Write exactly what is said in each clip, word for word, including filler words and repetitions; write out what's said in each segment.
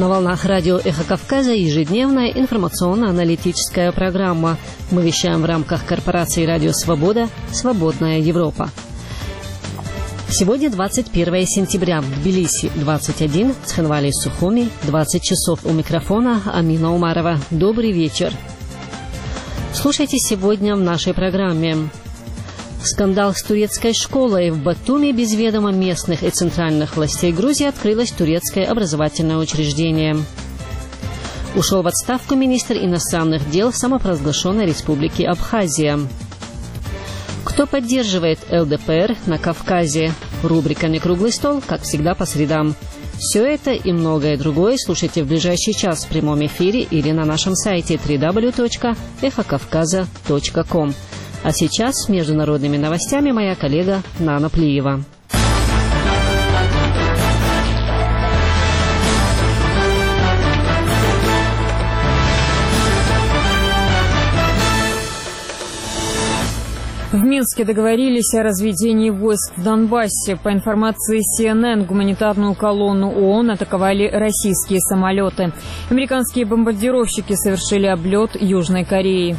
На волнах радио «Эхо Кавказа» ежедневная информационно-аналитическая программа. Мы вещаем в рамках корпорации «Радио Свобода. Свободная Европа». Сегодня двадцать первое сентября. В Тбилиси двадцать один, в Цхинвале и Сухуми двадцать часов. У микрофона Амина Умарова. Добрый вечер. Слушайте сегодня в нашей программе. Скандал с турецкой школой. В Батуми без ведома местных и центральных властей Грузии открылось турецкое образовательное учреждение. Ушел в отставку министр иностранных дел самопровозглашенной республики Абхазия. Кто поддерживает эл дэ пэ эр на Кавказе? Рубрика «Некруглый стол», как всегда, по средам. Все это и многое другое слушайте в ближайший час в прямом эфире или на нашем сайте дабл ю дабл ю дабл ю точка эхо кавказа точка ком. А сейчас с международными новостями моя коллега Нана Плиева. В Минске договорились о разведении войск в Донбассе. По информации си эн эн, гуманитарную колонну ООН атаковали российские самолеты. Американские бомбардировщики совершили облет Южной Кореи.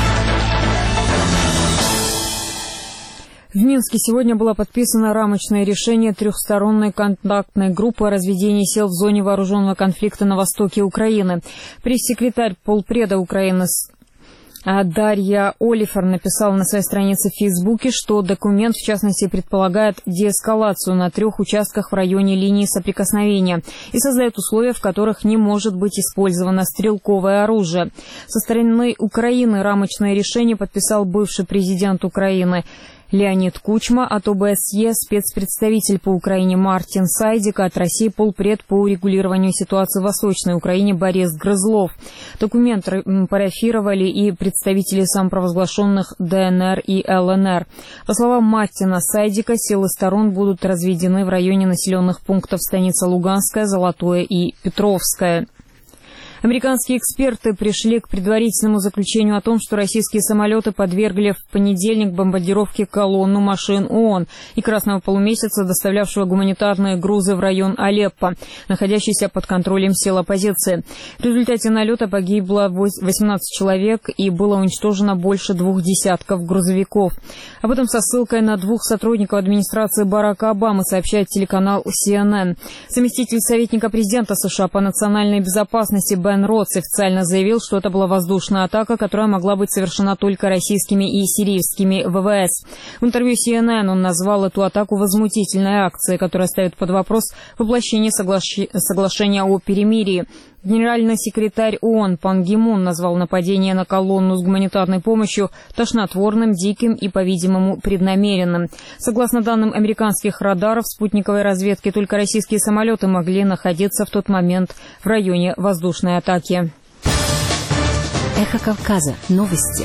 В Минске сегодня было подписано рамочное решение трехсторонней контактной группы о разведении сил в зоне вооруженного конфликта на востоке Украины. Пресс-секретарь полпреда Украины Дарья Олифер написала на своей странице в Фейсбуке, что документ, в частности, предполагает деэскалацию на трех участках в районе линии соприкосновения и создает условия, в которых не может быть использовано стрелковое оружие. Со стороны Украины рамочное решение подписал бывший президент Украины Леонид Кучма, от о бэ эс е спецпредставитель по Украине Мартин Сайдик, от России полпред по урегулированию ситуации в Восточной Украине Борис Грызлов. Документ парафировали и представители самопровозглашенных дэ эн эр и эл эн эр. По словам Мартина Сайдика, силы сторон будут разведены в районе населенных пунктов станица Луганская, Золотое и Петровская. Американские эксперты пришли к предварительному заключению о том, что российские самолеты подвергли в понедельник бомбардировке колонну машин ООН и Красного полумесяца, доставлявшего гуманитарные грузы в район Алеппо, находящийся под контролем сил оппозиции. В результате налета погибло восемнадцать человек и было уничтожено больше двух десятков грузовиков. Об этом со ссылкой на двух сотрудников администрации Барака Обамы сообщает телеканал си эн эн. Заместитель советника президента США по национальной безопасности Бен Бен Ротс официально заявил, что это была воздушная атака, которая могла быть совершена только российскими и сирийскими вэ вэ эс. В интервью си эн эн он назвал эту атаку возмутительной акцией, которая ставит под вопрос воплощение соглаш... соглашения о перемирии. Генеральный секретарь ООН Пан Ги Мун назвал нападение на колонну с гуманитарной помощью тошнотворным, диким и, по-видимому, преднамеренным. Согласно данным американских радаров спутниковой разведки, только российские самолеты могли находиться в тот момент в районе воздушной атаки. Эхо Кавказа. Новости.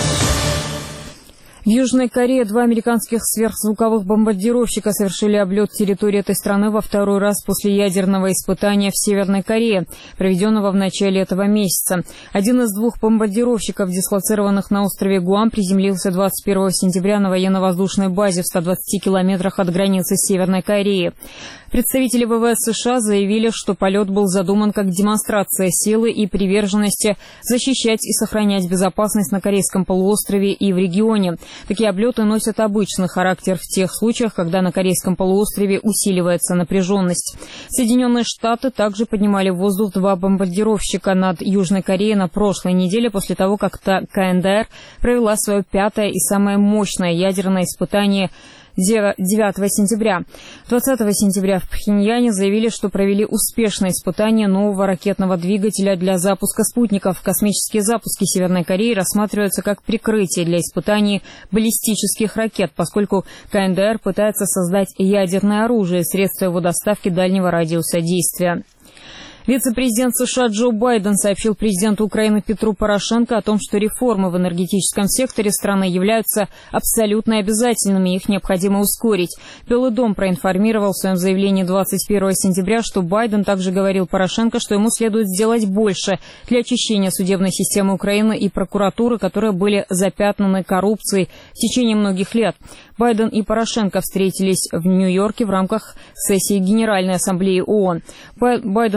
В Южной Корее два американских сверхзвуковых бомбардировщика совершили облет территории этой страны во второй раз после ядерного испытания в Северной Корее, проведенного в начале этого месяца. Один из двух бомбардировщиков, дислоцированных на острове Гуам, приземлился двадцать первого сентября на военно-воздушной базе в ста двадцати километрах от границы Северной Кореи. Представители вэ вэ эс США заявили, что полет был задуман как демонстрация силы и приверженности защищать и сохранять безопасность на Корейском полуострове и в регионе. Такие облеты носят обычный характер в тех случаях, когда на Корейском полуострове усиливается напряженность. Соединенные Штаты также поднимали в воздух два бомбардировщика над Южной Кореей на прошлой неделе после того, как ка эн дэ эр провела свое пятое и самое мощное ядерное испытание девятого сентября. двадцатого сентября в Пхеньяне заявили, что провели успешное испытание нового ракетного двигателя для запуска спутников. Космические запуски Северной Кореи рассматриваются как прикрытие для испытаний баллистических ракет, поскольку ка эн дэ эр пытается создать ядерное оружие, средство его доставки дальнего радиуса действия. Вице-президент США Джо Байден сообщил президенту Украины Петру Порошенко о том, что реформы в энергетическом секторе страны являются абсолютно обязательными, их необходимо ускорить. Белый дом проинформировал в своем заявлении двадцать первого сентября, что Байден также говорил Порошенко, что ему следует сделать больше для очищения судебной системы Украины и прокуратуры, которые были запятнаны коррупцией в течение многих лет. Байден и Порошенко встретились в Нью-Йорке в рамках сессии Генеральной Ассамблеи ООН. Байден также заявил,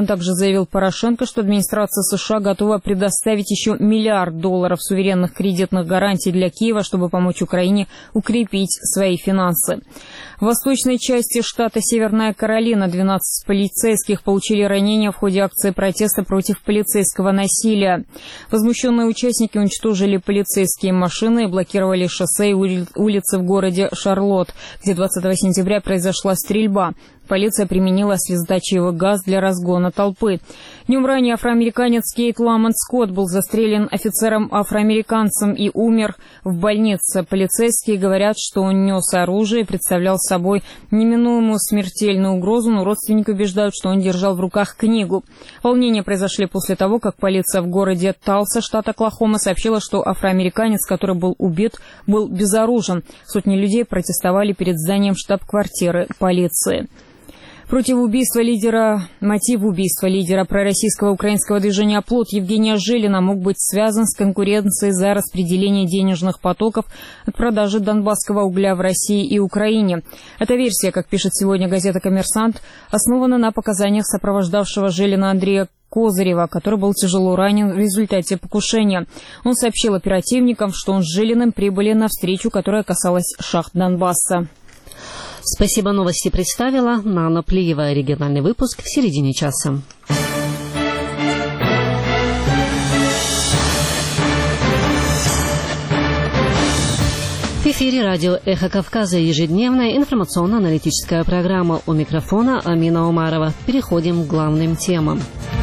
заявил Порошенко, что администрация США готова предоставить еще миллиард долларов суверенных кредитных гарантий для Киева, чтобы помочь Украине укрепить свои финансы. В восточной части штата Северная Каролина двенадцать полицейских получили ранения в ходе акции протеста против полицейского насилия. Возмущенные участники уничтожили полицейские машины и блокировали шоссе и улицы в городе Шарлотт, где двадцатого сентября произошла стрельба. Полиция применила слезоточивый газ для разгона толпы. Днем ранее афроамериканец Кейт Ламонт Скотт был застрелен офицером-афроамериканцем и умер в больнице. Полицейские говорят, что он нес оружие и представлял собой неминуемую смертельную угрозу, но родственники убеждают, что он держал в руках книгу. Волнения произошли после того, как полиция в городе Талса, штат Оклахома, сообщила, что афроамериканец, который был убит, был безоружен. Сотни людей протестовали перед зданием штаб-квартиры полиции. Против убийства лидера, мотив убийства лидера пророссийского украинского движения «Оплот» Евгения Жилина мог быть связан с конкуренцией за распределение денежных потоков от продажи донбасского угля в России и Украине. Эта версия, как пишет сегодня газета «Коммерсант», основана на показаниях сопровождавшего Жилина Андрея Козырева, который был тяжело ранен в результате покушения. Он сообщил оперативникам, что он с Жилиным прибыли на встречу, которая касалась шахт Донбасса. Спасибо, новости представила Нана Плиева. Региональный выпуск в середине часа. В эфире радио «Эхо Кавказа» ежедневная информационно-аналитическая программа. У микрофона Амина Умарова. Переходим к главным темам.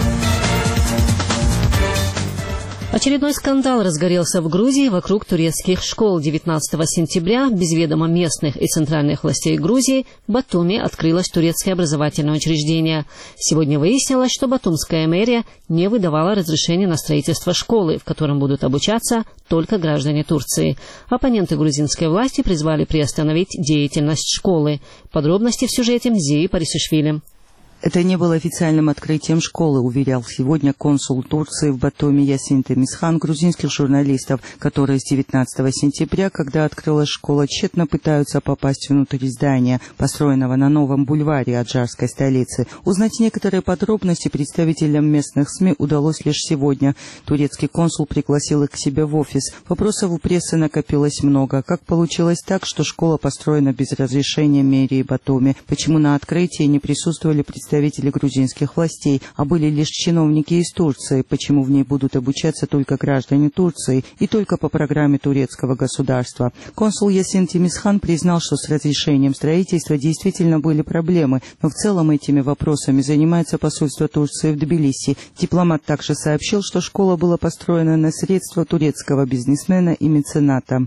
Очередной скандал разгорелся в Грузии вокруг турецких школ. девятнадцатого сентября без ведома местных и центральных властей Грузии в Батуми открылось турецкое образовательное учреждение. Сегодня выяснилось, что батумская мэрия не выдавала разрешения на строительство школы, в котором будут обучаться только граждане Турции. Оппоненты грузинской власти призвали приостановить деятельность школы. Подробности в сюжете Мзии Парисишвили. Это не было официальным открытием школы, уверял сегодня консул Турции в Батуми Ясин Темисхан грузинских журналистов, которые с девятнадцатого сентября, когда открылась школа, тщетно пытаются попасть внутрь здания, построенного на новом бульваре аджарской столицы. Узнать некоторые подробности представителям местных СМИ удалось лишь сегодня. Турецкий консул пригласил их к себе в офис. Вопросов у прессы накопилось много. Как получилось так, что школа построена без разрешения мэрии Батуми? Почему на открытии не присутствовали представители представители грузинских властей, а были лишь чиновники из Турции, почему в ней будут обучаться только граждане Турции и только по программе турецкого государства. Консул Ясин Темисхан признал, что с разрешением строительства действительно были проблемы, но в целом этими вопросами занимается посольство Турции в Тбилиси. Дипломат также сообщил, что школа была построена на средства турецкого бизнесмена и мецената.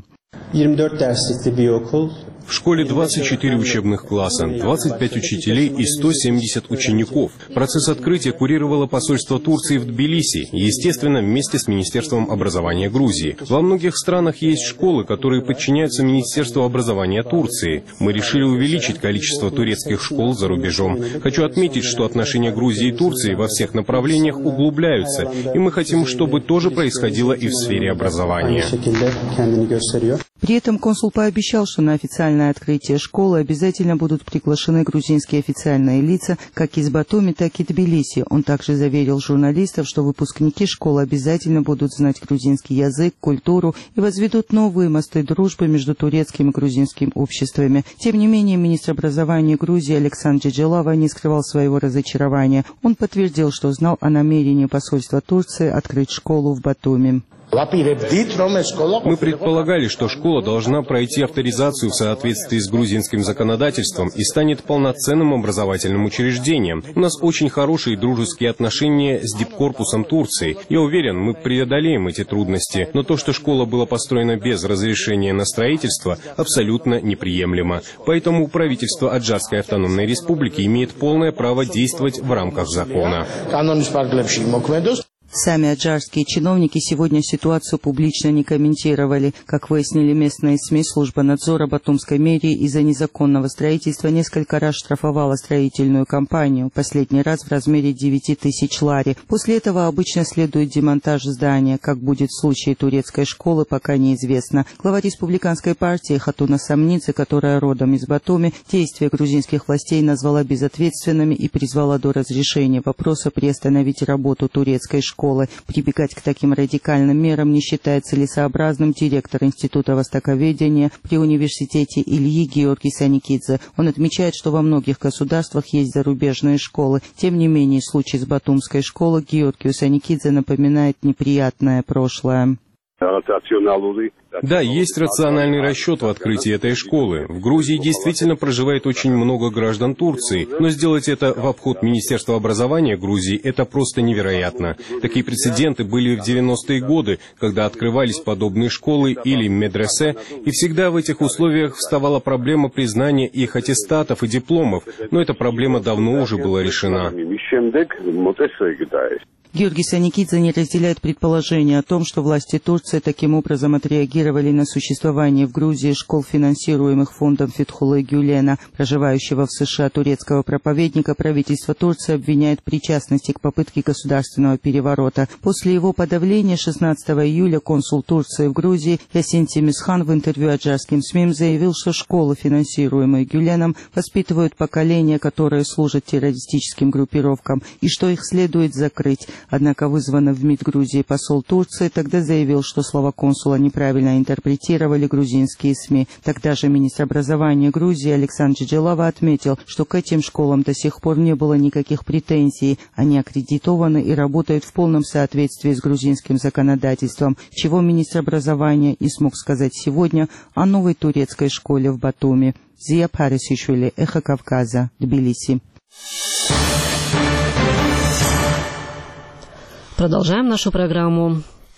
В школе двадцать четыре учебных класса, двадцать пять учителей и сто семьдесят учеников. Процесс открытия курировало посольство Турции в Тбилиси, естественно, вместе с Министерством образования Грузии. Во многих странах есть школы, которые подчиняются Министерству образования Турции. Мы решили увеличить количество турецких школ за рубежом. Хочу отметить, что отношения Грузии и Турции во всех направлениях углубляются, и мы хотим, чтобы тоже происходило и в сфере образования. При этом консул пообещал, что на официальное открытие школы обязательно будут приглашены грузинские официальные лица, как из Батуми, так и Тбилиси. Он также заверил журналистов, что выпускники школы обязательно будут знать грузинский язык, культуру и возведут новые мосты дружбы между турецким и грузинским обществами. Тем не менее, министр образования Грузии Александр Джелава не скрывал своего разочарования. Он подтвердил, что знал о намерении посольства Турции открыть школу в Батуми. Мы предполагали, что школа должна пройти авторизацию в соответствии с грузинским законодательством и станет полноценным образовательным учреждением. У нас очень хорошие дружеские отношения с дипкорпусом Турции. Я уверен, мы преодолеем эти трудности, но то, что школа была построена без разрешения на строительство, абсолютно неприемлемо. Поэтому правительство Аджарской автономной республики имеет полное право действовать в рамках закона. Сами аджарские чиновники сегодня ситуацию публично не комментировали. Как выяснили местные СМИ, служба надзора Батумской мэрии из-за незаконного строительства несколько раз штрафовала строительную компанию, последний раз в размере девяти тысяч лари. После этого обычно следует демонтаж здания. Как будет в случае турецкой школы, пока неизвестно. Глава республиканской партии Хатуна Самницы, которая родом из Батуми, действия грузинских властей назвала безответственными и призвала до разрешения вопроса приостановить работу турецкой школы. Прибегать к таким радикальным мерам не считает целесообразным директор Института востоковедения при университете Ильи Георгий Саникидзе. Он отмечает, что во многих государствах есть зарубежные школы. Тем не менее, случай с батумской школой Георгию Саникидзе напоминает неприятное прошлое. Да, есть рациональный расчет в открытии этой школы. В Грузии действительно проживает очень много граждан Турции, но сделать это в обход Министерства образования Грузии – это просто невероятно. Такие прецеденты были в девяностые годы, когда открывались подобные школы или медресе, и всегда в этих условиях вставала проблема признания их аттестатов и дипломов, но эта проблема давно уже была решена. Георгий Саникидзе не разделяет предположение о том, что власти Турции таким образом отреагировали на существование в Грузии школ, финансируемых фондом Фетхуллы Гюлена. Проживающего в США турецкого проповедника правительство Турции обвиняет в причастности к попытке государственного переворота. После его подавления шестнадцатого июля консул Турции в Грузии Ясин Темисхан в интервью аджарским СМИ заявил, что школы, финансируемые Гюленом, воспитывают поколения, которые служат террористическим группировкам, и что их следует закрыть. Однако вызванный в МИД Грузии посол Турции тогда заявил, что слова консула неправильно интерпретировали грузинские СМИ. Тогда же министр образования Грузии Александр Джиджелава отметил, что к этим школам до сих пор не было никаких претензий. Они аккредитованы и работают в полном соответствии с грузинским законодательством, чего министр образования не смог сказать сегодня о новой турецкой школе в Батуми. Зия Парисишвили, Эхо Кавказа, Тбилиси. Продолжаем нашу программу.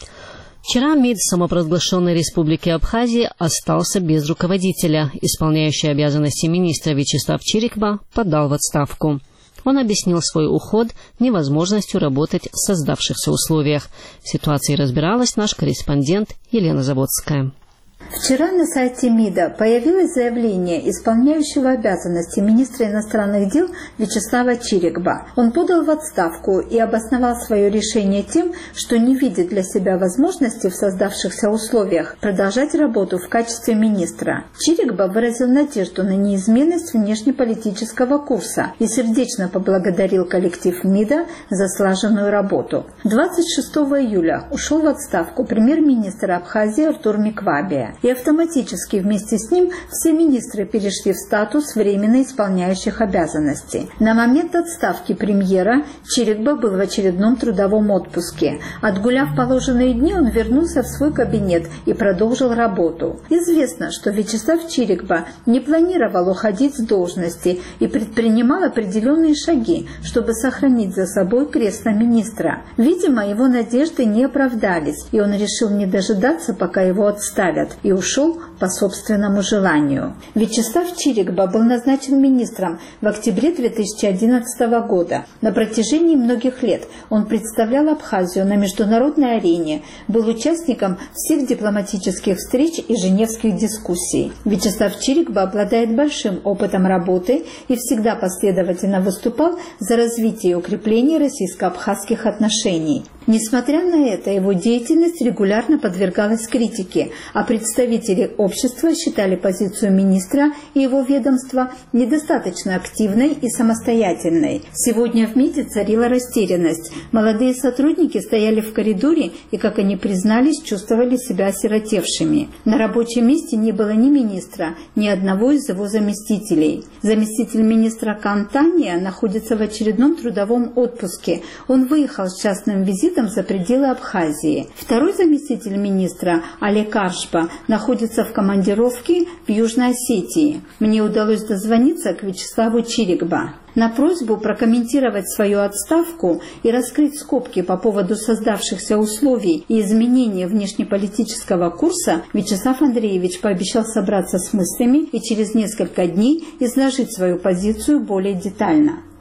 Вчера МИД самопровозглашенной Республики Абхазия остался без руководителя. Исполняющий обязанности министра Вячеслав Чирикба подал в отставку. Он объяснил свой уход невозможностью работать в создавшихся условиях. В ситуации разбиралась наш корреспондент Елена Заводская. Вчера на сайте МИДа появилось заявление исполняющего обязанности министра иностранных дел Вячеслава Чирикба. Он подал в отставку и обосновал свое решение тем, что не видит для себя возможности в создавшихся условиях продолжать работу в качестве министра. Чирикба выразил надежду на неизменность внешнеполитического курса и сердечно поблагодарил коллектив МИДа за слаженную работу. двадцать шестого июля ушел в отставку премьер-министр Абхазии Артур Миквабия. И автоматически вместе с ним все министры перешли в статус временно исполняющих обязанности. На момент отставки премьера Чирикба был в очередном трудовом отпуске. Отгуляв положенные дни, он вернулся в свой кабинет и продолжил работу. Известно, что Вячеслав Чирикба не планировал уходить с должности и предпринимал определенные шаги, чтобы сохранить за собой кресло министра. Видимо, его надежды не оправдались, и он решил не дожидаться, пока его отставят, и ушел по собственному желанию. Вячеслав Чирикба был назначен министром в октябре две тысячи одиннадцатого года. На протяжении многих лет он представлял Абхазию на международной арене, был участником всех дипломатических встреч и женевских дискуссий. Вячеслав Чирикба обладает большим опытом работы и всегда последовательно выступал за развитие и укрепление российско-абхазских отношений. Несмотря на это, его деятельность регулярно подвергалась критике, а представители общества считали позицию министра и его ведомства недостаточно активной и самостоятельной. Сегодня в МИДе царила растерянность. Молодые сотрудники стояли в коридоре и, как они признались, чувствовали себя осиротевшими. На рабочем месте не было ни министра, ни одного из его заместителей. Заместитель министра Кантания находится в очередном трудовом отпуске. Он выехал с частным визитом за пределы Абхазии. Второй заместитель министра Олег Аршба находится в командировке в Южной Осетии. Мне удалось дозвониться к Вячеславу Чирикба. На просьбу прокомментировать свою отставку и раскрыть скобки по поводу создавшихся условий и изменения внешнеполитического курса Вячеслав Андреевич пообещал собраться с мыслями и через несколько дней изложить свою позицию более детально.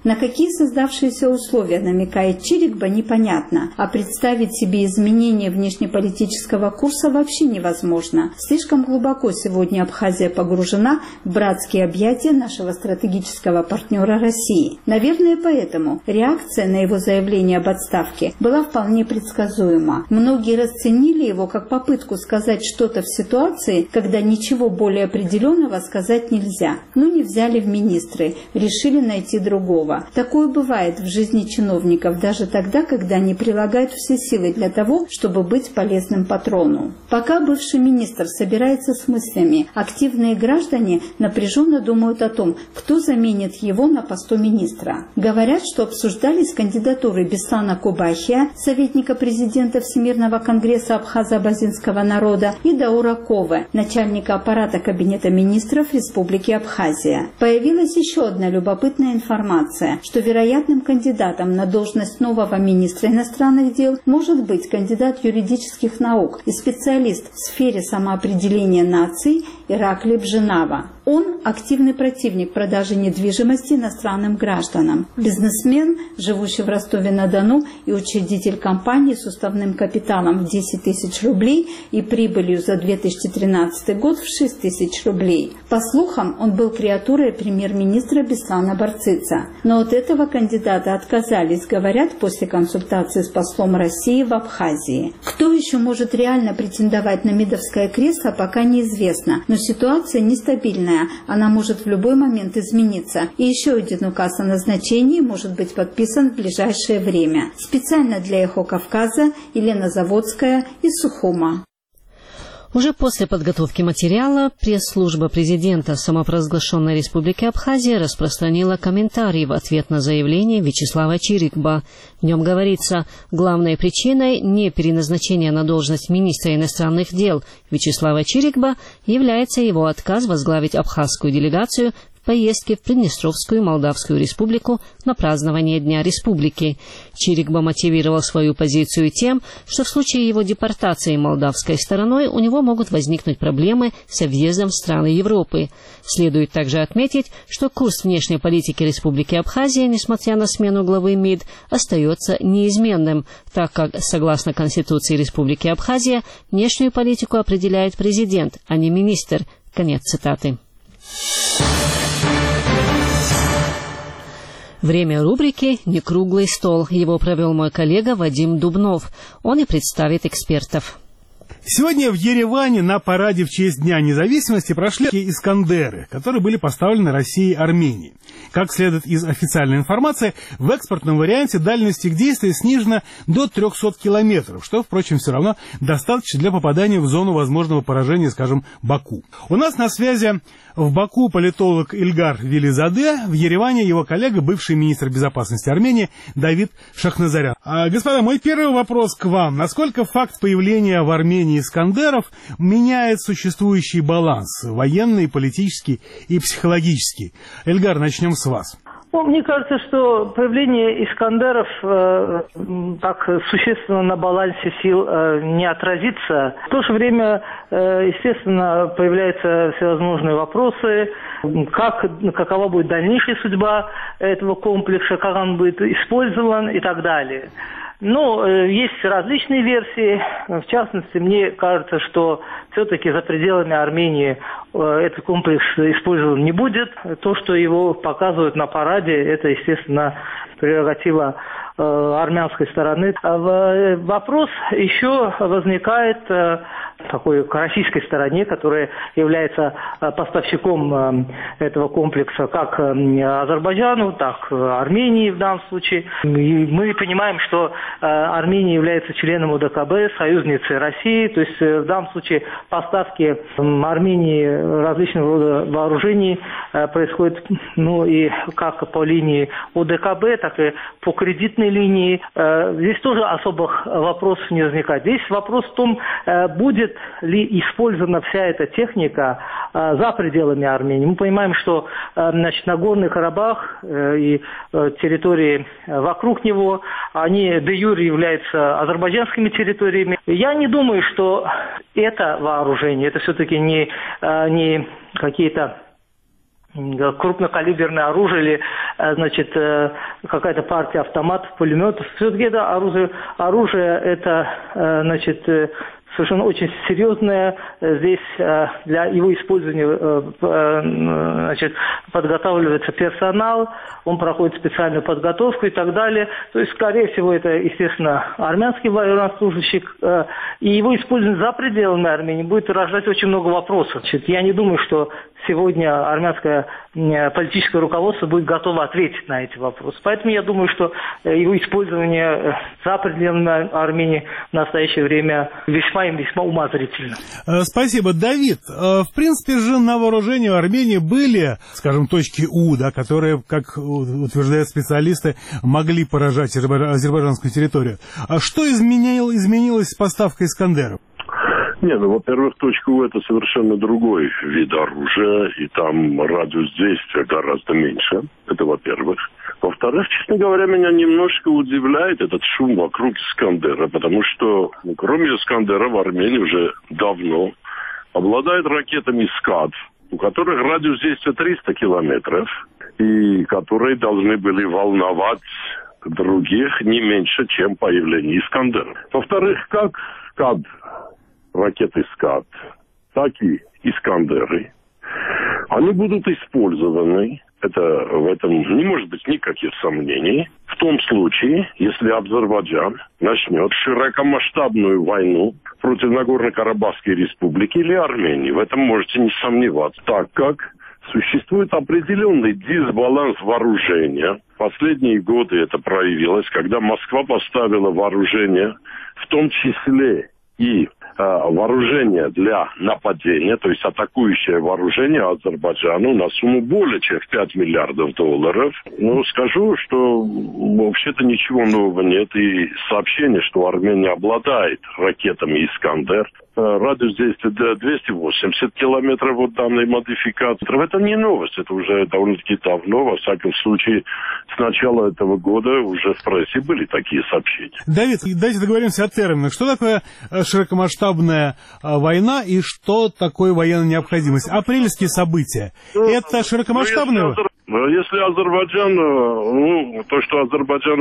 На какие создавшиеся условия намекает Чирикба, непонятно, а представить себе изменение внешнеполитического курса вообще невозможно. Слишком глубоко сегодня Абхазия погружена в братские объятия нашего стратегического партнера России. Наверное, поэтому реакция на его заявление об отставке была вполне предсказуема. Многие расценили его как попытку сказать что-то в ситуации, когда ничего более определенного сказать нельзя. Ну, не взяли в министры, решили найти другого. Такое бывает в жизни чиновников, даже тогда, когда они прилагают все силы для того, чтобы быть полезным патрону. Пока бывший министр собирается с мыслями, активные граждане напряженно думают о том, кто заменит его на посту министра. Говорят, что обсуждались кандидатуры Беслана Кубахия, советника президента Всемирного конгресса абхазо-абазинского народа, и Даура Ковы, начальника аппарата Кабинета министров Республики Абхазия. Появилась еще одна любопытная информация, что вероятным кандидатом на должность нового министра иностранных дел может быть кандидат юридических наук и специалист в сфере самоопределения наций Ираклий Бженава. Он активный противник продажи недвижимости иностранным гражданам. Бизнесмен, живущий в Ростове-на-Дону и учредитель компании с уставным капиталом в десять тысяч рублей и прибылью за две тысячи тринадцатый год в шесть тысяч рублей. По слухам, он был креатурой премьер-министра Беслана Барцыца. Но от этого кандидата отказались, говорят, после консультации с послом России в Абхазии. Кто еще может реально претендовать на мидовское кресло, пока неизвестно. Но ситуация нестабильная. Она может в любой момент измениться. И еще один указ о назначении может быть подписан в ближайшее время. Специально для «Эхо Кавказа» Елена Заводская из Сухума. Уже после подготовки материала пресс-служба президента самопровозглашенной Республики Абхазия распространила комментарий в ответ на заявление Вячеслава Чирикба. В нем говорится, главной причиной не переназначения на должность министра иностранных дел Вячеслава Чирикба является его отказ возглавить абхазскую делегацию поездки в Приднестровскую Молдавскую республику на празднование Дня Республики. Чирикба мотивировал свою позицию тем, что в случае его депортации молдавской стороной у него могут возникнуть проблемы со въездом в страны Европы. Следует также отметить, что курс внешней политики Республики Абхазия, несмотря на смену главы МИД, остается неизменным, так как, согласно Конституции Республики Абхазия, внешнюю политику определяет президент, а не министр. Конец цитаты. Время рубрики «Не круглый стол». Его провел мой коллега Вадим Дубнов. Он и представит экспертов. Сегодня в Ереване на параде в честь Дня независимости прошли «Искандеры», которые были поставлены Россией и Арменией. Как следует из официальной информации, в экспортном варианте дальность их действия снижена до трехсот километров, что, впрочем, все равно достаточно для попадания в зону возможного поражения, скажем, Баку. У нас на связи в Баку политолог Ильгар Велизаде, в Ереване его коллега, бывший министр безопасности Армении Давид Шахназарян. А, господа, мой первый вопрос к вам. Насколько факт появления в Армении «Искандеров» меняет существующий баланс военный, политический и психологический? Эльгар, начнем с вас. Ну, мне кажется, что появление «Искандеров» э, так существенно на балансе сил э, не отразится. В то же время, э, естественно, появляются всевозможные вопросы, как, какова будет дальнейшая судьба этого комплекса, как он будет использован и так далее. Ну, есть различные версии. В частности, мне кажется, что все-таки за пределами Армении этот комплекс использован не будет. То, что его показывают на параде, это, естественно, прерогатива армянской стороны. Вопрос еще возникает такой к российской стороне, которая является поставщиком этого комплекса как Азербайджану, так и Армении в данном случае. И мы понимаем, что Армения является членом ОДКБ, союзницей России, то есть в данном случае поставки Армении различного рода вооружений происходят, ну, и как по линии ОДКБ, так и по кредитной линии. Здесь тоже особых вопросов не возникает. Здесь вопрос в том, будет ли использована вся эта техника за пределами Армении. Мы понимаем, что, значит, Нагорный Карабах и территории вокруг него, они де юре являются азербайджанскими территориями. Я не думаю, что это вооружение, это все-таки не, не какие-то крупнокалиберное оружие или, значит, какая-то партия автоматов, пулеметов. Все-таки это оружие, оружие это, значит, совершенно очень серьезное. Здесь для его использования, значит, подготавливается персонал, он проходит специальную подготовку и так далее. То есть, скорее всего, это, естественно, армянский военнослужащий, и его использование за пределами Армении будет рождать очень много вопросов. Значит, я не думаю, что сегодня армянское политическое руководство будет готово ответить на эти вопросы. Поэтому я думаю, что его использование за пределами Армении в настоящее время весьма и весьма умозрительно. Спасибо, Давид. В принципе же на вооружении в Армении были, скажем, точки У, да, которые, как утверждают специалисты, могли поражать азербайджанскую территорию. А что изменил, изменилось с поставкой «Искандеров»? Не, ну, во-первых, точка У – это совершенно другой вид оружия, и там радиус действия гораздо меньше. Это во-первых. Во-вторых, честно говоря, меня немножко удивляет этот шум вокруг «Искандера», потому что, ну, кроме «Искандера» в Армении уже давно обладает ракетами «Скад», у которых радиус действия триста километров, и которые должны были волновать других не меньше, чем появление «Искандера». Во-вторых, как «Скад», ракеты «Скад», так и «Искандеры», они будут использованы, это, в этом не может быть никаких сомнений, в том случае, если Азербайджан начнет широкомасштабную войну против Нагорно-Карабахской республики или Армении. В этом можете не сомневаться, так как существует определенный дисбаланс вооружения. В последние годы это проявилось, когда Москва поставила вооружение, в том числе и вооружение для нападения, то есть атакующее вооружение Азербайджану на сумму более чем пять миллиардов долларов. Но скажу, что вообще-то ничего нового нет. И сообщение, что Армения обладает ракетами «Искандер», радиус действия двести восемьдесят километров от данной модификации. Это не новость, это уже довольно-таки давно. Во всяком случае, с начала этого года уже в прессе были такие сообщения. Давид, давайте договоримся о терминах. Что такое широкомасштабная война и что такое военная необходимость? Апрельские события. Ну, это широкомасштабная... Ну, если Азербайджан, ну, то, что Азербайджан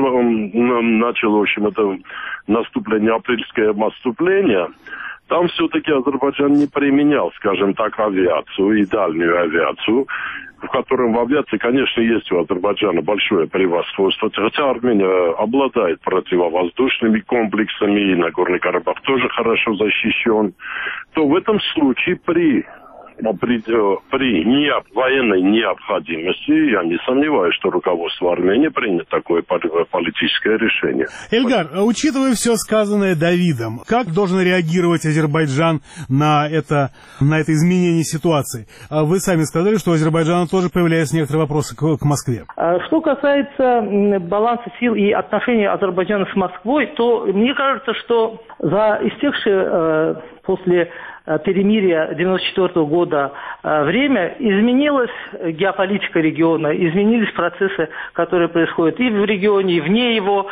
он начал, в общем, это наступление, апрельское наступление, там все-таки Азербайджан не применял, скажем так, авиацию и дальнюю авиацию, в котором в авиации, конечно, есть у Азербайджана большое превосходство. Хотя Армения обладает противовоздушными комплексами, и Нагорный Карабах тоже хорошо защищен, то в этом случае при... При, при не, военной необходимости, я не сомневаюсь, что руководство Армении примет такое политическое решение. Эльгар, учитывая все сказанное Давидом, как должен реагировать Азербайджан на это, на это изменение ситуации? Вы сами сказали, что у Азербайджана тоже появляются некоторые вопросы к, к Москве. Что касается баланса сил и отношений Азербайджана с Москвой, то мне кажется, что за истекшие э, после перемирия девяносто четвёртого года время изменилась геополитика региона, изменились процессы, которые происходят и в регионе, и вне его.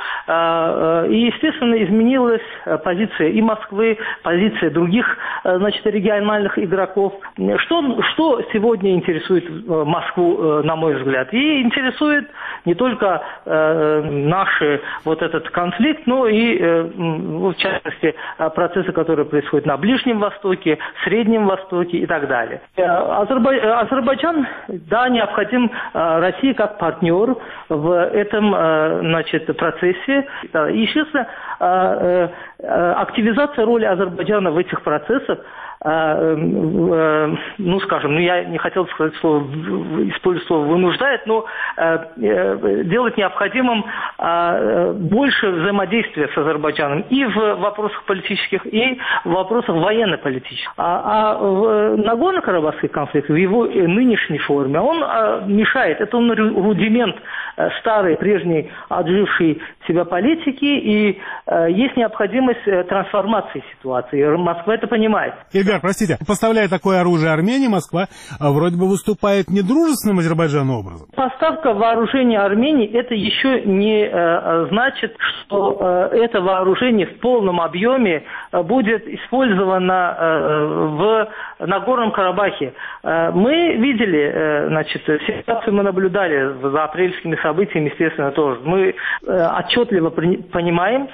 И, естественно, изменилась позиция и Москвы, позиция других, значит, региональных игроков. Что, что сегодня интересует Москву, на мой взгляд? И интересует не только наш вот этот конфликт, но и, в частности, процессы, которые происходят на Ближнем Востоке, Среднем Востоке и так далее. Азербай... Азербайджан, да, необходим России как партнер в этом, значит, процессе. Естественно, активизация роли Азербайджана в этих процессах, ну, скажем, ну, я не хотел сказать слово, использовать слово «вынуждает», но делать необходимым больше взаимодействия с Азербайджаном и в вопросах политических, и в вопросах военно-политических. А, а в Нагорно-Карабахский конфликт в его нынешней форме, он мешает, это он рудимент старой, прежней, отжившей себя политики, и есть необходимость трансформации ситуации. Москва это понимает. Ильгар, простите, поставляя такое оружие Армении, Москва вроде бы выступает недружественным Азербайджану образом. Поставка вооружения Армении – это еще не э, значит, что э, это вооружение в полном объеме э, будет использовано э, в Нагорном Карабахе. Э, мы видели, э, значит, ситуацию мы наблюдали за апрельскими событиями, естественно, тоже. Мы э, отчетливо при, понимаем,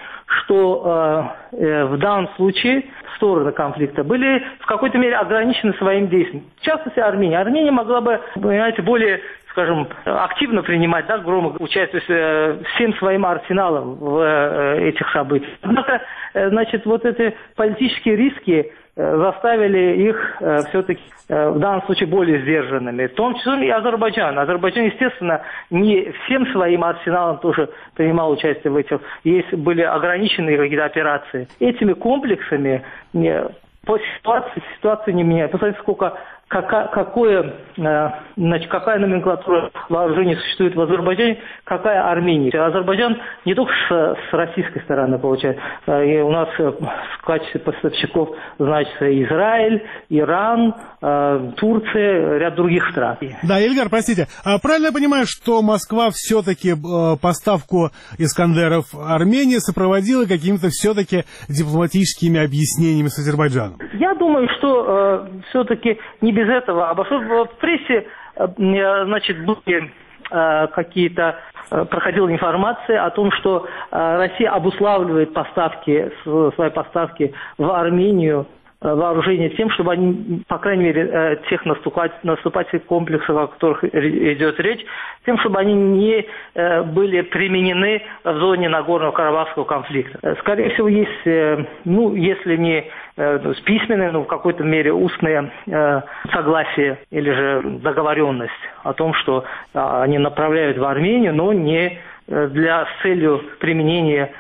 что э, э, в данном случае стороны конфликта были в какой-то мере ограничены своим действием. В частности, Армения. Армения могла бы, понимаете, более, скажем, активно принимать, да, громко участие э, всем своим арсеналом в э, этих событиях. Однако, э, значит, вот эти политические риски заставили их э, все-таки э, в данном случае более сдержанными. В том числе и Азербайджан. Азербайджан, естественно, не всем своим арсеналом тоже принимал участие в этих. Есть были ограниченные какие-то операции. Этими комплексами э, по ситуации ситуация не меняется. Посмотрите, сколько Какая, какое, значит, какая номенклатура вооружений существует в Азербайджане, какая Армения. Азербайджан не только с, с российской стороны получает, и у нас в качестве поставщиков значится Израиль, Иран, Турция, ряд других стран. Да, Ильгар, простите, а правильно я понимаю, что Москва все-таки поставку Искандеров Армении сопроводила какими-то все-таки дипломатическими объяснениями с Азербайджаном? Я думаю, что э, все-таки не без этого обошлось. В прессе, значит, были какие-то, проходила информация о том, что Россия обуславливает поставки, свои поставки в Армению вооружения тем, чтобы они, по крайней мере, тех наступательных комплексов, о которых идет речь, тем, чтобы они не были применены в зоне Нагорного Карабахского конфликта. Скорее всего, есть, ну, если не с письменной, но в какой-то мере устное согласие или же договоренность о том, что они направляют в Армению, но не для с целью применения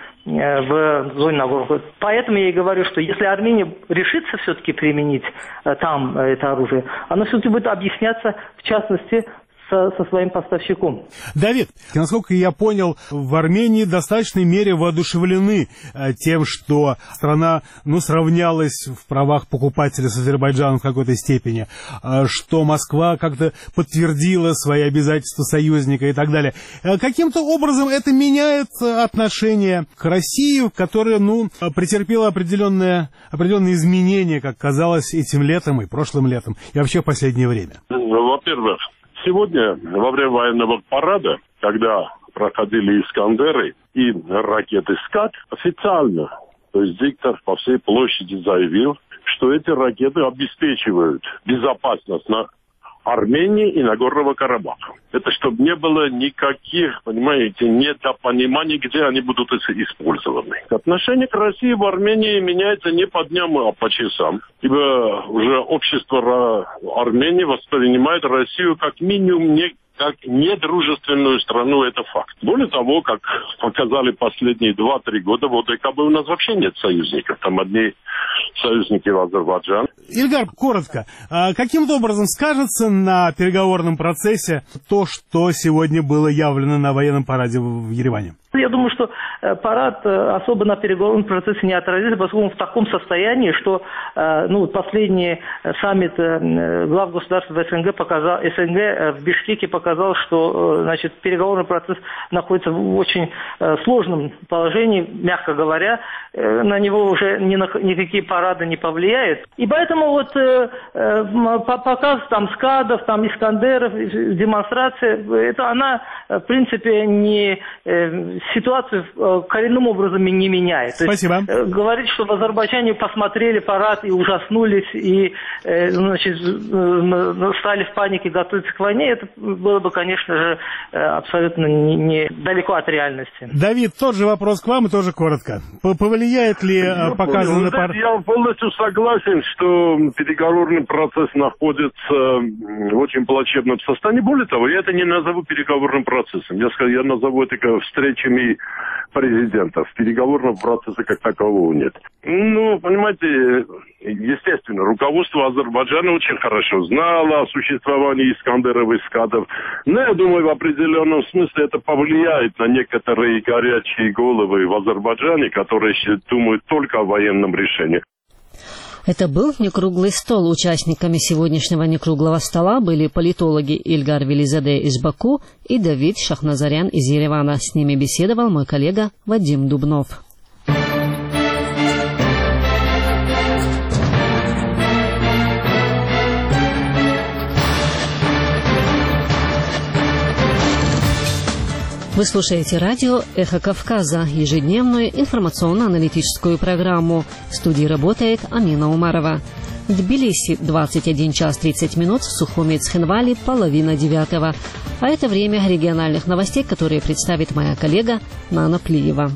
в зоне Нагорного. Поэтому я и говорю, что если Армения решится все-таки применить там это оружие, оно все-таки будет объясняться, в частности, со, со своим поставщиком. Давид, насколько я понял, в Армении в достаточной мере воодушевлены тем, что страна, ну, сравнялась в правах покупателя с Азербайджаном в какой-то степени, что Москва как-то подтвердила свои обязательства союзника и так далее. Каким-то образом это меняет отношение к России, которая, ну, претерпела определенные, определенные изменения, как казалось, этим летом и прошлым летом, и вообще в последнее время? Во-первых, сегодня, во время военного парада, когда проходили «Искандеры» и ракеты «Скат», официально, то есть диктор по всей площади заявил, что эти ракеты обеспечивают безопасность на Армении и Нагорного Карабаха. Это чтобы не было никаких, понимаете, недопониманий, где они будут использованы. Отношение к России в Армении меняется не по дням, а по часам. Ибо уже общество Армении воспринимает Россию как минимум не как недружественную страну, это факт. Более того, как показали последние два-три года, в ОДКБ у нас вообще нет союзников. Там одни союзники в Азербайджане. Ильгар, коротко, а каким образом скажется на переговорном процессе то, что сегодня было явлено на военном параде в Ереване? Я думаю, что парад особо на переговорном процессе не отразится, поскольку он в таком состоянии, что ну, последний саммит глав государств СНГ, показал, СНГ в Бишкеке показал, что значит, переговорный процесс находится в очень сложном положении, мягко говоря, на него уже ни на, никакие парады не повлияют. И поэтому вот показ там скадов, там Искандеров, демонстрация, это она в принципе не ситуацию коренным образом не меняет. Спасибо. То есть, говорить, что в Азербайджане посмотрели парад и ужаснулись, и значит, стали в панике готовиться к войне, это было бы, конечно же, абсолютно не, не далеко от реальности. Давид, тот же вопрос к вам и тоже коротко. Повлияет ли показанный парад? Я полностью согласен, что переговорный процесс находится в очень очень плачевном состоянии. Более того, я это не назову переговорным процессом. Я, скажу, я назову это встречами президентов. Переговорного процесса как такового нет. Ну, понимаете, естественно, руководство Азербайджана очень хорошо знало о существовании Искандеров и Скадов. Но я думаю, в определенном смысле это повлияет на некоторые горячие головы в Азербайджане, которые думают только о военном решении. Это был некруглый стол. Участниками сегодняшнего некруглого стола были политологи Ильгар Велизаде из Баку и Давид Шахназарян из Еревана. С ними беседовал мой коллега Вадим Дубнов. Вы слушаете радио «Эхо Кавказа», ежедневную информационно-аналитическую программу. В студии работает Амина Умарова. В Тбилиси двадцать один час тридцать минут, в Сухуми и Цхинвале половина девятого. А это время региональных новостей, которые представит моя коллега Нана Плиева.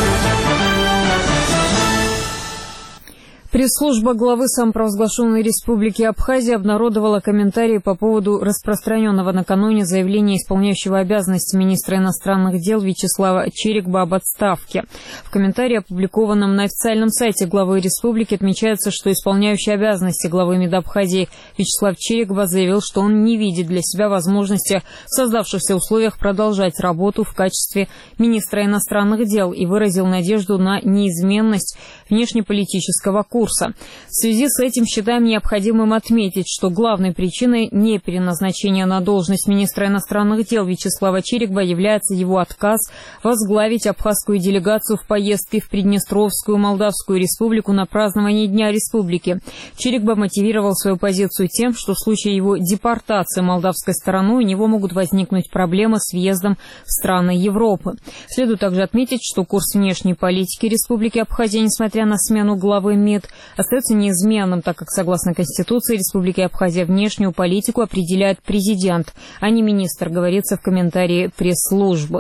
Пресс-служба главы самопровозглашенной Республики Абхазия обнародовала комментарии по поводу распространенного накануне заявления исполняющего обязанности министра иностранных дел Вячеслава Чирикба об отставке. В комментарии, опубликованном на официальном сайте главы республики, отмечается, что исполняющий обязанности главы МИД Абхазии Вячеслав Чирикба заявил, что он не видит для себя возможности в создавшихся условиях продолжать работу в качестве министра иностранных дел и выразил надежду на неизменность внешнеполитического курса. В связи с этим считаем необходимым отметить, что главной причиной непереназначения на должность министра иностранных дел Вячеслава Чирикба является его отказ возглавить абхазскую делегацию в поездке в Приднестровскую Молдавскую республику на празднование Дня Республики. Чирикба мотивировал свою позицию тем, что в случае его депортации молдавской стороной у него могут возникнуть проблемы с въездом в страны Европы. Следует также отметить, что курс внешней политики Республики Абхазия, несмотря на смену главы МИД, остается неизменным, так как, согласно Конституции Республики Абхазия, внешнюю политику определяет президент, а не министр, говорится в комментарии пресс-службы.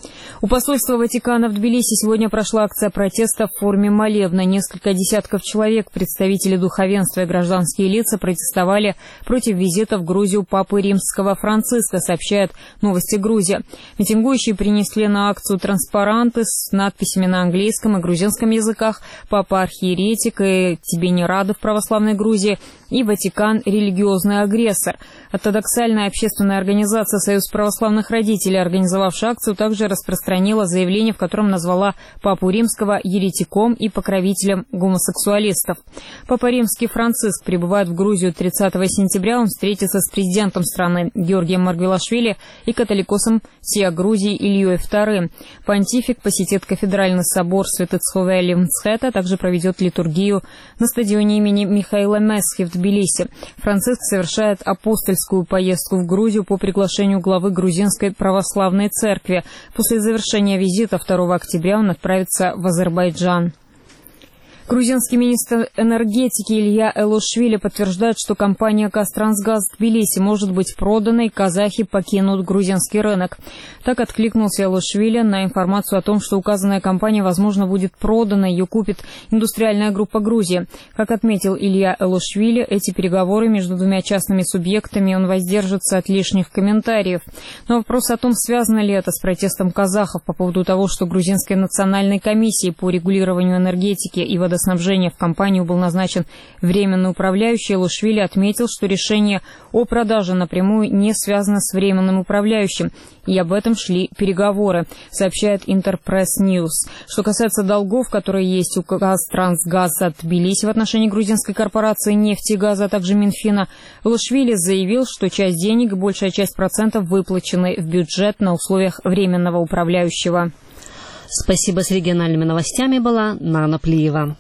У посольства Ватикана в Тбилиси сегодня прошла акция протеста в форме молебна. Несколько десятков человек, представители духовенства и гражданские лица, протестовали против визита в Грузию папы римского Франциска, сообщает «Новости Грузия». Митингующие принесли на акцию транспаранты с надписями на английском и грузинском языках «Папа архиеретик» и «Тебе не рады в православной Грузии» и «Ватикан – религиозный агрессор». Ортодоксальная общественная организация «Союз православных родителей», организовавшая акцию, также распространила заявление, в котором назвала Папу Римского еретиком и покровителем гомосексуалистов. Папа Римский Франциск прибывает в Грузию тридцатого сентября. Он встретится с президентом страны Георгием Маргвелашвили и католикосом всея Грузии Ильей вторым. Понтифик посетит кафедральный собор Святыцхове-Лимцхета, а также проведет литургию на стадионе имени Михаила Месхи в Тбилиси. Франциск совершает апостольскую поездку в Грузию по приглашению главы Грузинской православной церкви. После завершения визита второго октября он отправится в Азербайджан. Грузинский министр энергетики Илья Элошвили подтверждает, что компания «Газтрансгаз» Тбилиси может быть продана, и казахи покинут грузинский рынок. Так откликнулся Элошвили на информацию о том, что указанная компания, возможно, будет продана, ее купит индустриальная группа Грузии. Как отметил Илья Элошвили, эти переговоры между двумя частными субъектами, он воздержится от лишних комментариев. Но вопрос о том, связано ли это с протестом казахов по поводу того, что Грузинской национальной комиссией по регулированию энергетики и водоснабжения снабжения в компанию был назначен временный управляющий, Элошвили отметил, что решение о продаже напрямую не связано с временным управляющим, и об этом шли переговоры, сообщает Интерпресс Ньюс. Что касается долгов, которые есть у Газтрансгаза от Тбилиси в отношении грузинской корпорации нефти и газа, а также Минфина, Элошвили заявил, что часть денег, большая часть процентов выплачены в бюджет на условиях временного управляющего. Спасибо. С региональными новостями была Нана Плиева.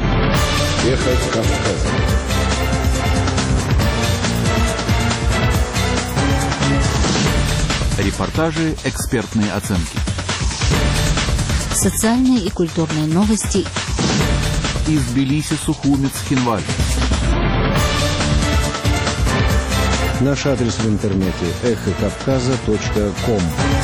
Эхо Кавказа. Репортажи, экспертные оценки. Социальные и культурные новости. Из Тбилиси, Сухуми, Цхинваль. Наш адрес в интернете эхо кавказа точка ком.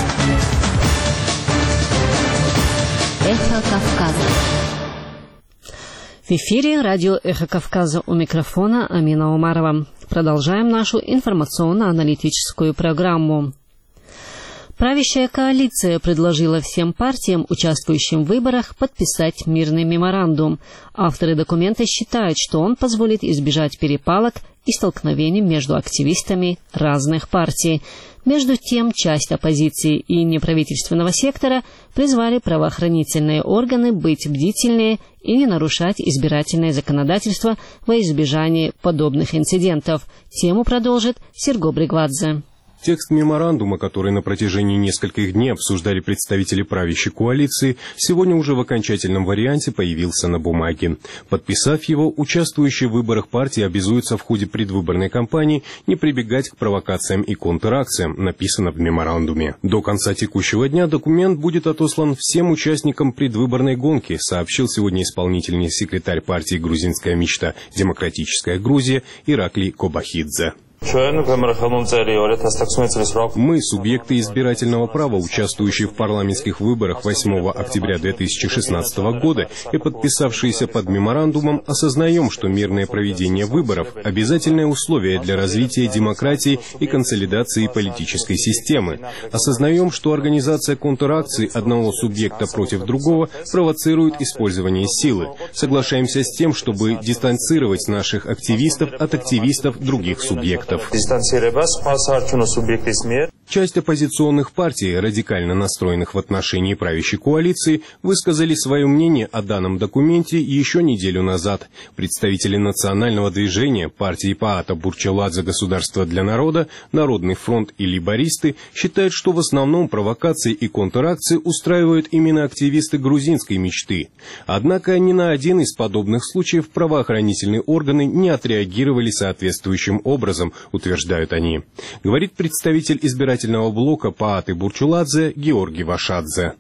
Эхо Кавказа. В эфире радио «Эхо Кавказа», у микрофона Амина Умарова. продолжаем нашу информационно-аналитическую программу. Правящая коалиция предложила всем партиям, участвующим в выборах, подписать мирный меморандум. Авторы документа считают, что он позволит избежать перепалок и столкновений между активистами разных партий. Между тем, часть оппозиции и неправительственного сектора призвали правоохранительные органы быть бдительнее и не нарушать избирательное законодательство во избежание подобных инцидентов. Тему продолжит Серго Бригвадзе. Текст меморандума, который на протяжении нескольких дней обсуждали представители правящей коалиции, сегодня уже в окончательном варианте появился на бумаге. Подписав его, участвующие в выборах партии обязуются в ходе предвыборной кампании не прибегать к провокациям и контракциям, написано в меморандуме. До конца текущего дня документ будет отослан всем участникам предвыборной гонки, сообщил сегодня исполнительный секретарь партии «Грузинская мечта. Демократическая Грузия» Ираклий Кобахидзе. Мы, субъекты избирательного права, участвующие в парламентских выборах восьмого октября две тысячи шестнадцатого года и подписавшиеся под меморандумом, осознаем, что мирное проведение выборов – обязательное условие для развития демократии и консолидации политической системы. Осознаем, что организация контракций одного субъекта против другого провоцирует использование силы. Соглашаемся с тем, чтобы дистанцировать наших активистов от активистов других субъектов. Часть оппозиционных партий, радикально настроенных в отношении правящей коалиции, высказали свое мнение о данном документе еще неделю назад. Представители национального движения, партии Паата Бурчеладзе «Государство для народа», Народный фронт и лейбористы считают, что в основном провокации и контракции устраивают именно активисты грузинской мечты. Однако ни на один из подобных случаев правоохранительные органы не отреагировали соответствующим образом, утверждают они. Говорит представитель избирательного блока Пааты Бурчеладзе Георгий Вашадзе.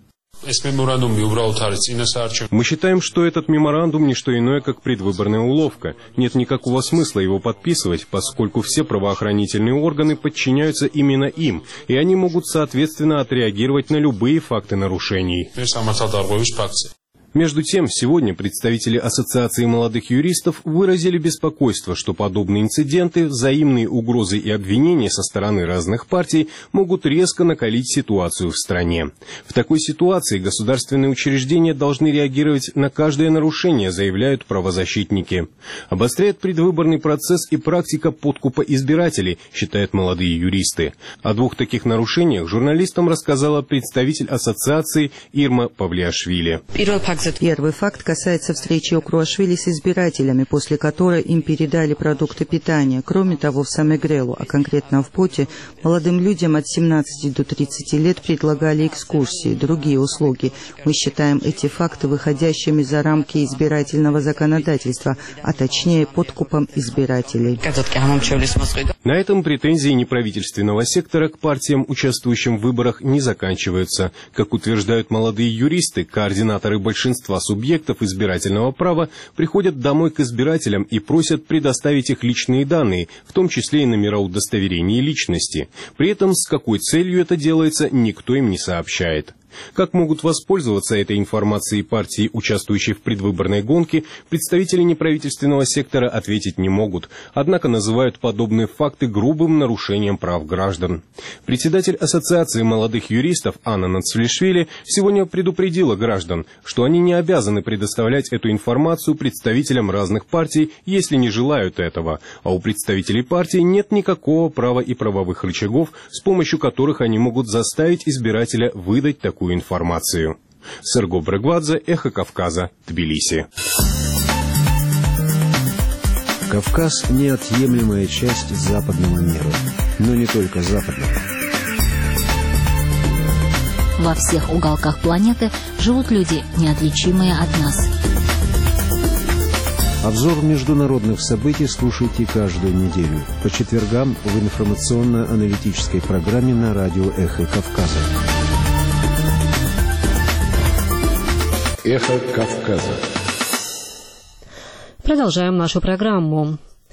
Мы считаем, что этот меморандум не что иное, как предвыборная уловка. Нет никакого смысла его подписывать, поскольку все правоохранительные органы подчиняются именно им, и они могут соответственно отреагировать на любые факты нарушений. Между тем, сегодня представители Ассоциации молодых юристов выразили беспокойство, что подобные инциденты, взаимные угрозы и обвинения со стороны разных партий могут резко накалить ситуацию в стране. В такой ситуации государственные учреждения должны реагировать на каждое нарушение, заявляют правозащитники. Обостряет предвыборный процесс и практика подкупа избирателей, считают молодые юристы. О двух таких нарушениях журналистам рассказала представитель ассоциации Ирма Павлиашвили. Первый факт касается встречи Окруашвили с избирателями, после которой им передали продукты питания. Кроме того, в Самегрелу, а конкретно в Поте, молодым людям от семнадцати до тридцати лет предлагали экскурсии, другие услуги. Мы считаем эти факты выходящими за рамки избирательного законодательства, а точнее подкупом избирателей. На этом претензии неправительственного сектора к партиям, участвующим в выборах, не заканчиваются. Как утверждают молодые юристы, координаторы большинства субъектов избирательного права приходят домой к избирателям и просят предоставить их личные данные, в том числе и номера удостоверения личности. При этом с какой целью это делается, никто им не сообщает. Как могут воспользоваться этой информацией партии, участвующие в предвыборной гонке, представители неправительственного сектора ответить не могут, однако называют подобные факты грубым нарушением прав граждан. Председатель Ассоциации молодых юристов Анна Нацвлишвили сегодня предупредила граждан, что они не обязаны предоставлять эту информацию представителям разных партий, если не желают этого, а у представителей партий нет никакого права и правовых рычагов, с помощью которых они могут заставить избирателя выдать такую информацию. Серго Бригвадзе, Эхо Кавказа, Тбилиси. Кавказ – неотъемлемая часть западного мира, но не только западного. Во всех уголках планеты живут люди, неотличимые от нас. Обзор международных событий слушайте каждую неделю по четвергам в информационно-аналитической программе на радио «Эхо Кавказа». Эхо Кавказа. Продолжаем нашу программу.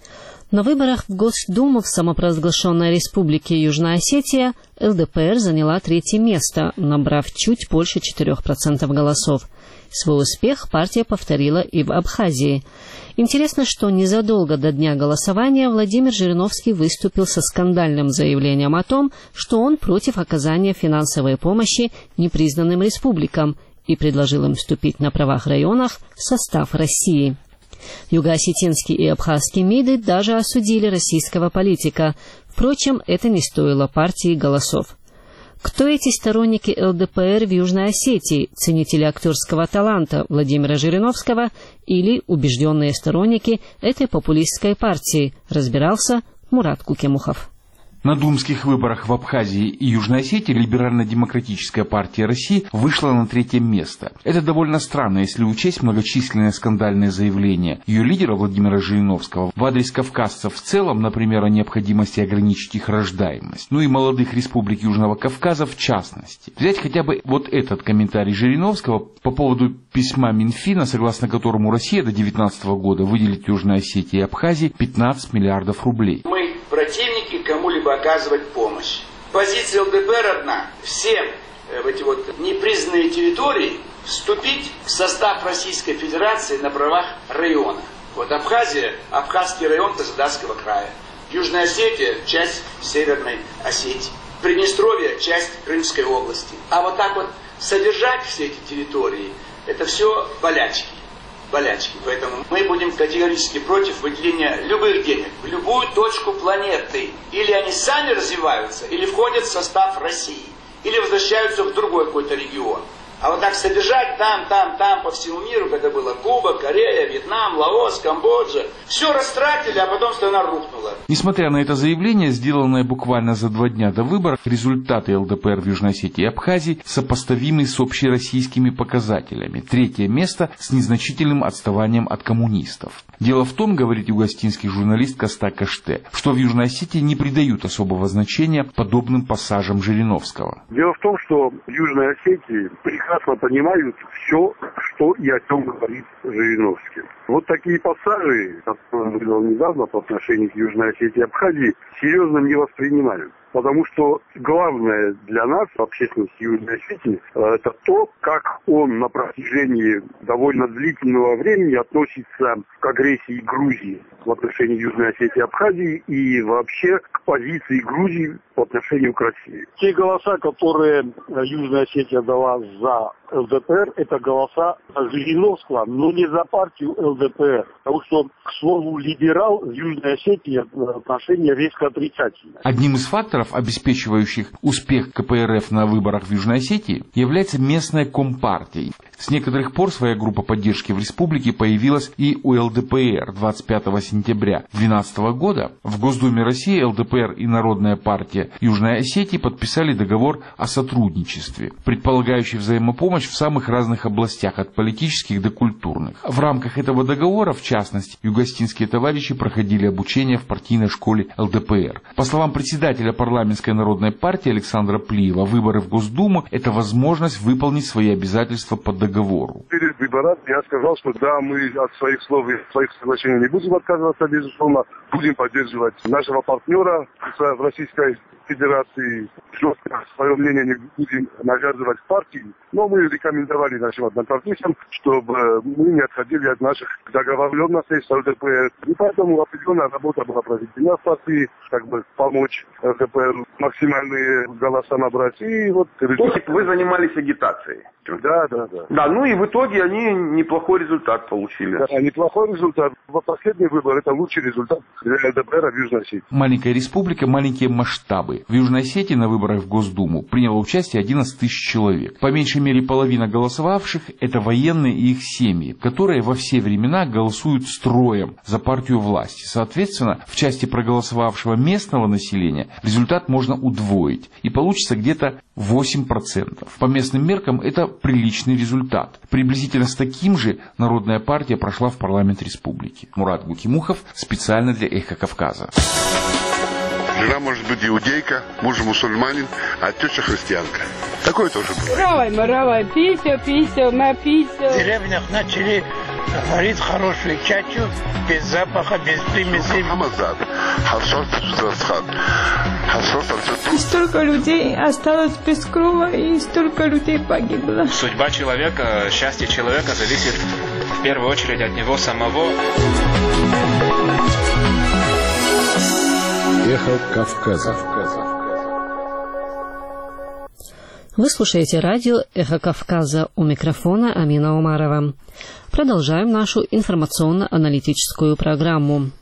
На выборах в Госдуму в самопровозглашенной республике Южная Осетия эл дэ пэ эр заняла третье место, набрав чуть больше четырёх процентов голосов. Свой успех партия повторила и в Абхазии. Интересно, что незадолго до дня голосования Владимир Жириновский выступил со скандальным заявлением о том, что он против оказания финансовой помощи непризнанным республикам и предложил им вступить на правах районах в состав России. Юго-осетинские и абхазские МИДы даже осудили российского политика. Впрочем, это не стоило партии голосов. Кто эти сторонники эл дэ пэ эр в Южной Осетии, ценители актерского таланта Владимира Жириновского или убежденные сторонники этой популистской партии, разбирался Мурат Кукемухов. На думских выборах в Абхазии и Южной Осетии Либерально-демократическая партия России вышла на третье место. Это довольно странно, если учесть многочисленные скандальные заявления ее лидера Владимира Жириновского в адрес кавказцев в целом, например, о необходимости ограничить их рождаемость, ну и молодых республик Южного Кавказа в частности. Взять хотя бы вот этот комментарий Жириновского по поводу письма Минфина, согласно которому Россия до две тысячи девятнадцатого года выделит Южной Осетии и Абхазии пятнадцать миллиардов рублей. Мы противники кому-либо оказывать помощь. Позиция эл дэ пэ эр одна. Всем в эти вот непризнанные территории вступить в состав Российской Федерации на правах района. Вот Абхазия, Абхазский район Тазадасского края. Южная Осетия, часть Северной Осетии. Приднестровье, часть Крымской области. А вот так вот содержать все эти территории, это все болячки. болячки. Поэтому мы будем категорически против выделения любых денег в любую точку планеты. Или они сами развиваются, или входят в состав России, или возвращаются в другой какой-то регион. А вот так содержать там, там, там по всему миру, когда было Куба, Корея, Вьетнам, Лаос, Камбоджа, все растратили, а потом страна рухнула. Несмотря на это заявление, сделанное буквально за два дня до выборов, результаты эл дэ пэ эр в Южной Осетии и Абхазии сопоставимы с общероссийскими показателями. Третье место с незначительным отставанием от коммунистов. Дело в том, говорит югостинский журналист Коста Каште, что в Южной Осетии не придают особого значения подобным пассажам Жириновского. Дело в том, что в Южной Осетии прекрасно понимают все, что и о чем говорит Жириновский. Вот такие пассажи, которые он выдал недавно по отношению к Южной Осетии и Абхазии, серьезно не воспринимают. Потому что главное для нас, общественности Южной Осетии, это то, как он на протяжении довольно длительного времени относится к агрессии Грузии в отношении Южной Осетии и Абхазии и вообще к позиции Грузии по отношению к России. Те голоса, которые Южная Осетия дала за эл дэ пэ эр, это голоса Жириновского, но не за партию эл дэ пэ эр. Потому что, к слову, либерал в Южной Осетии отношение резко отрицательное. Одним из факторов, обеспечивающих успех ка пэ эр эф на выборах в Южной Осетии, является местная компартия. С некоторых пор своя группа поддержки в республике появилась и у эл дэ пэ эр. двадцать пятого сентября две тысячи двенадцатого года в Госдуме России эл дэ пэ эр и Народная партия Южной Осетии подписали договор о сотрудничестве, предполагающий взаимопомощь в самых разных областях, от политических до культурных. В рамках этого договора, в частности, югостинские товарищи проходили обучение в партийной школе эл дэ пэ эр. По словам председателя парламентской народной партии Александра Плиева, выборы в Госдуму – это возможность выполнить свои обязательства по договору. Перед выборами я сказал, что да, мы от своих слов и своих соглашений не будем отказываться, безусловно, будем поддерживать нашего партнера в Российской Федерации, жестко свое мнение не будем навязывать партии, но мы рекомендовали нашим однопартийцам, чтобы мы не отходили от наших договоренностей с эл дэ пэ эр. И поэтому определенная работа была проведена в партии, как бы помочь эл дэ пэ эр максимальные голоса набрать. И вот... То есть вы занимались агитацией? Да, да, да. Да, ну и в итоге они неплохой результат получили. Да, неплохой результат. Последний выбор – это лучший результат для эл дэ пэ эр в Южной Осетии. Маленькая республика, маленькие масштабы. В Южной Осетии на выборах в Госдуму приняло участие одиннадцать тысяч человек. По меньшей мере половина голосовавших – это военные и их семьи, которые во все времена голосуют строем за партию власти. Соответственно, в части проголосовавшего местного населения результат можно удвоить, и получится где-то восемь процентов. По местным меркам это приличный результат. Приблизительно с таким же Народная партия прошла в парламент республики. Мурат Гукемухов специально для «Эхо Кавказа». Жена может быть иудейка, муж мусульманин, а теща христианка. Такое тоже бывает. Равай, маравай, писю, писю, на писю. В деревнях начали Варит хорошую чачу, без запаха, без примесей. И столько людей осталось без крова, и столько людей погибло. Судьба человека, счастье человека зависит в первую очередь от него самого. Эхо Кавказа. Вы слушаете радио «Эхо Кавказа», у микрофона Амина Умарова. Продолжаем нашу информационно-аналитическую программу.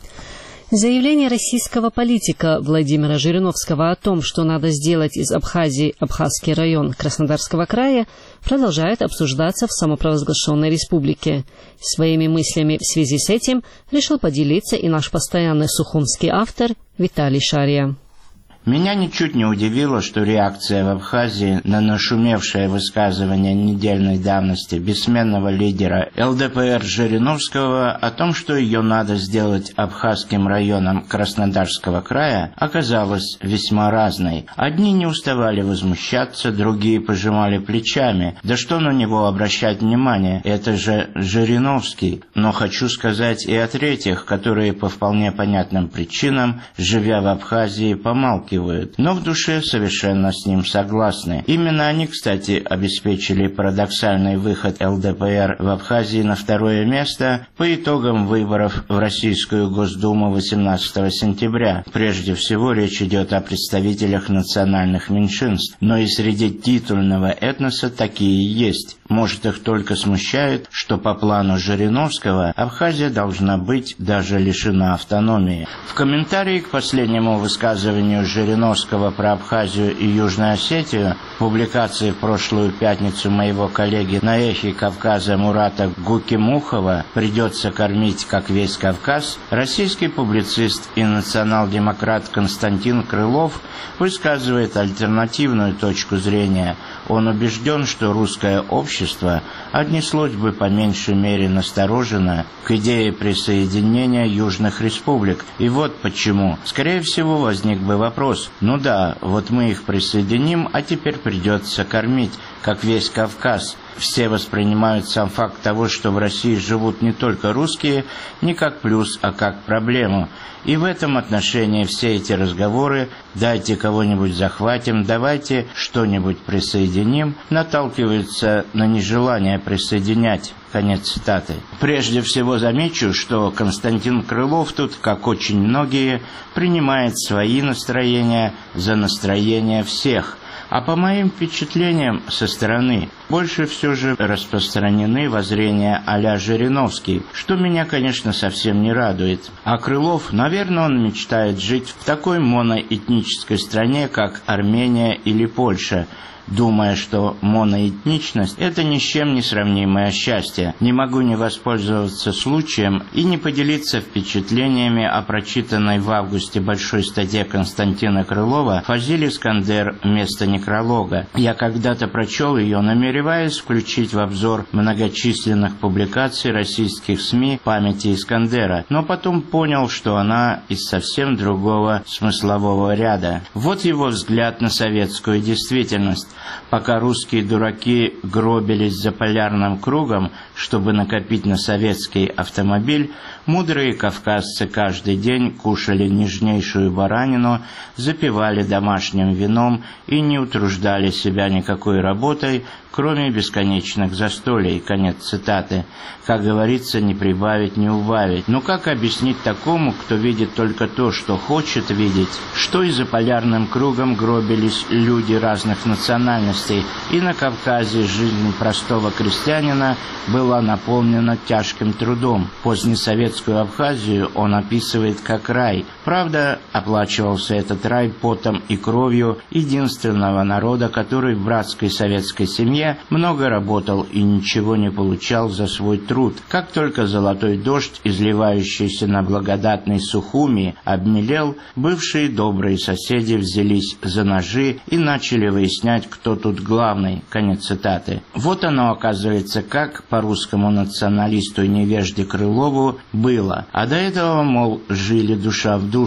Заявление российского политика Владимира Жириновского о том, что надо сделать из Абхазии Абхазский район Краснодарского края, продолжает обсуждаться в самопровозглашенной республике. Своими мыслями в связи с этим решил поделиться и наш постоянный сухумский автор Виталий Шария. Меня ничуть не удивило, что реакция в Абхазии на нашумевшее высказывание недельной давности бессменного лидера эл дэ пэ эр Жириновского о том, что ее надо сделать Абхазским районом Краснодарского края, оказалась весьма разной. Одни не уставали возмущаться, другие пожимали плечами. Да что на него обращать внимание, это же Жириновский. Но хочу сказать и о третьих, которые по вполне понятным причинам, живя в Абхазии, помалкивают. Но в душе совершенно с ним согласны. Именно они, кстати, обеспечили парадоксальный выход эл дэ пэ эр в Абхазии на второе место по итогам выборов в Российскую Госдуму восемнадцатого сентября. Прежде всего речь идет о представителях национальных меньшинств, но и среди титульного этноса такие есть. Может, их только смущает, что по плану Жириновского Абхазия должна быть даже лишена автономии. В комментарии к последнему высказыванию Жириновского про Абхазию и Южную Осетию, публикации в прошлую пятницу моего коллеги на «Эхе Кавказа» Мурата Гукимухова «Придется кормить, как весь Кавказ», российский публицист и национал-демократ Константин Крылов высказывает альтернативную точку зрения. Он убежден, что русское общество отнеслось бы по меньшей мере настороженно к идее присоединения южных республик. И вот почему. Скорее всего, возник бы вопрос: ну да, вот мы их присоединим, а теперь придется кормить, как весь Кавказ. Все воспринимают сам факт того, что в России живут не только русские, не как плюс, а как проблему. И в этом отношении все эти разговоры «дайте кого-нибудь захватим», «давайте что-нибудь присоединим» наталкиваются на нежелание присоединять. Конец цитаты. Прежде всего замечу, что Константин Крылов тут, как очень многие, принимает свои настроения за настроения всех. А по моим впечатлениям со стороны больше все же распространены воззрения а-ля Жириновский, что меня, конечно, совсем не радует. А Крылов, наверное, он мечтает жить в такой моноэтнической стране, как Армения или Польша, думая, что моноэтничность – это ни с чем не сравнимое счастье. Не могу не воспользоваться случаем и не поделиться впечатлениями о прочитанной в августе большой статье Константина Крылова «Фазиль Искандер. Место некролога». Я когда-то прочел ее, намереваясь включить в обзор многочисленных публикаций российских СМИ памяти Искандера, но потом понял, что она из совсем другого смыслового ряда. Вот его взгляд на советскую действительность. Пока русские дураки гробились за полярным кругом, чтобы накопить на советский автомобиль, мудрые кавказцы каждый день кушали нежнейшую баранину, запивали домашним вином и не утруждали себя никакой работой, кроме бесконечных застолий. Конец цитаты. Как говорится, не прибавить, не убавить. Но как объяснить такому, кто видит только то, что хочет видеть, что и за полярным кругом гробились люди разных национальностей, и на Кавказе жизнь простого крестьянина была наполнена тяжким трудом. Позднесоветскую Абхазию он описывает как рай. Правда, оплачивался этот рай потом и кровью единственного народа, который в братской советской семье много работал и ничего не получал за свой труд. Как только золотой дождь, изливающийся на благодатной Сухуми, обмелел, бывшие добрые соседи взялись за ножи и начали выяснять, кто тут главный. Конец цитаты. Вот оно, оказывается, как по русскому националисту и невежде Крылову было. А до этого, мол, жили душа в душу.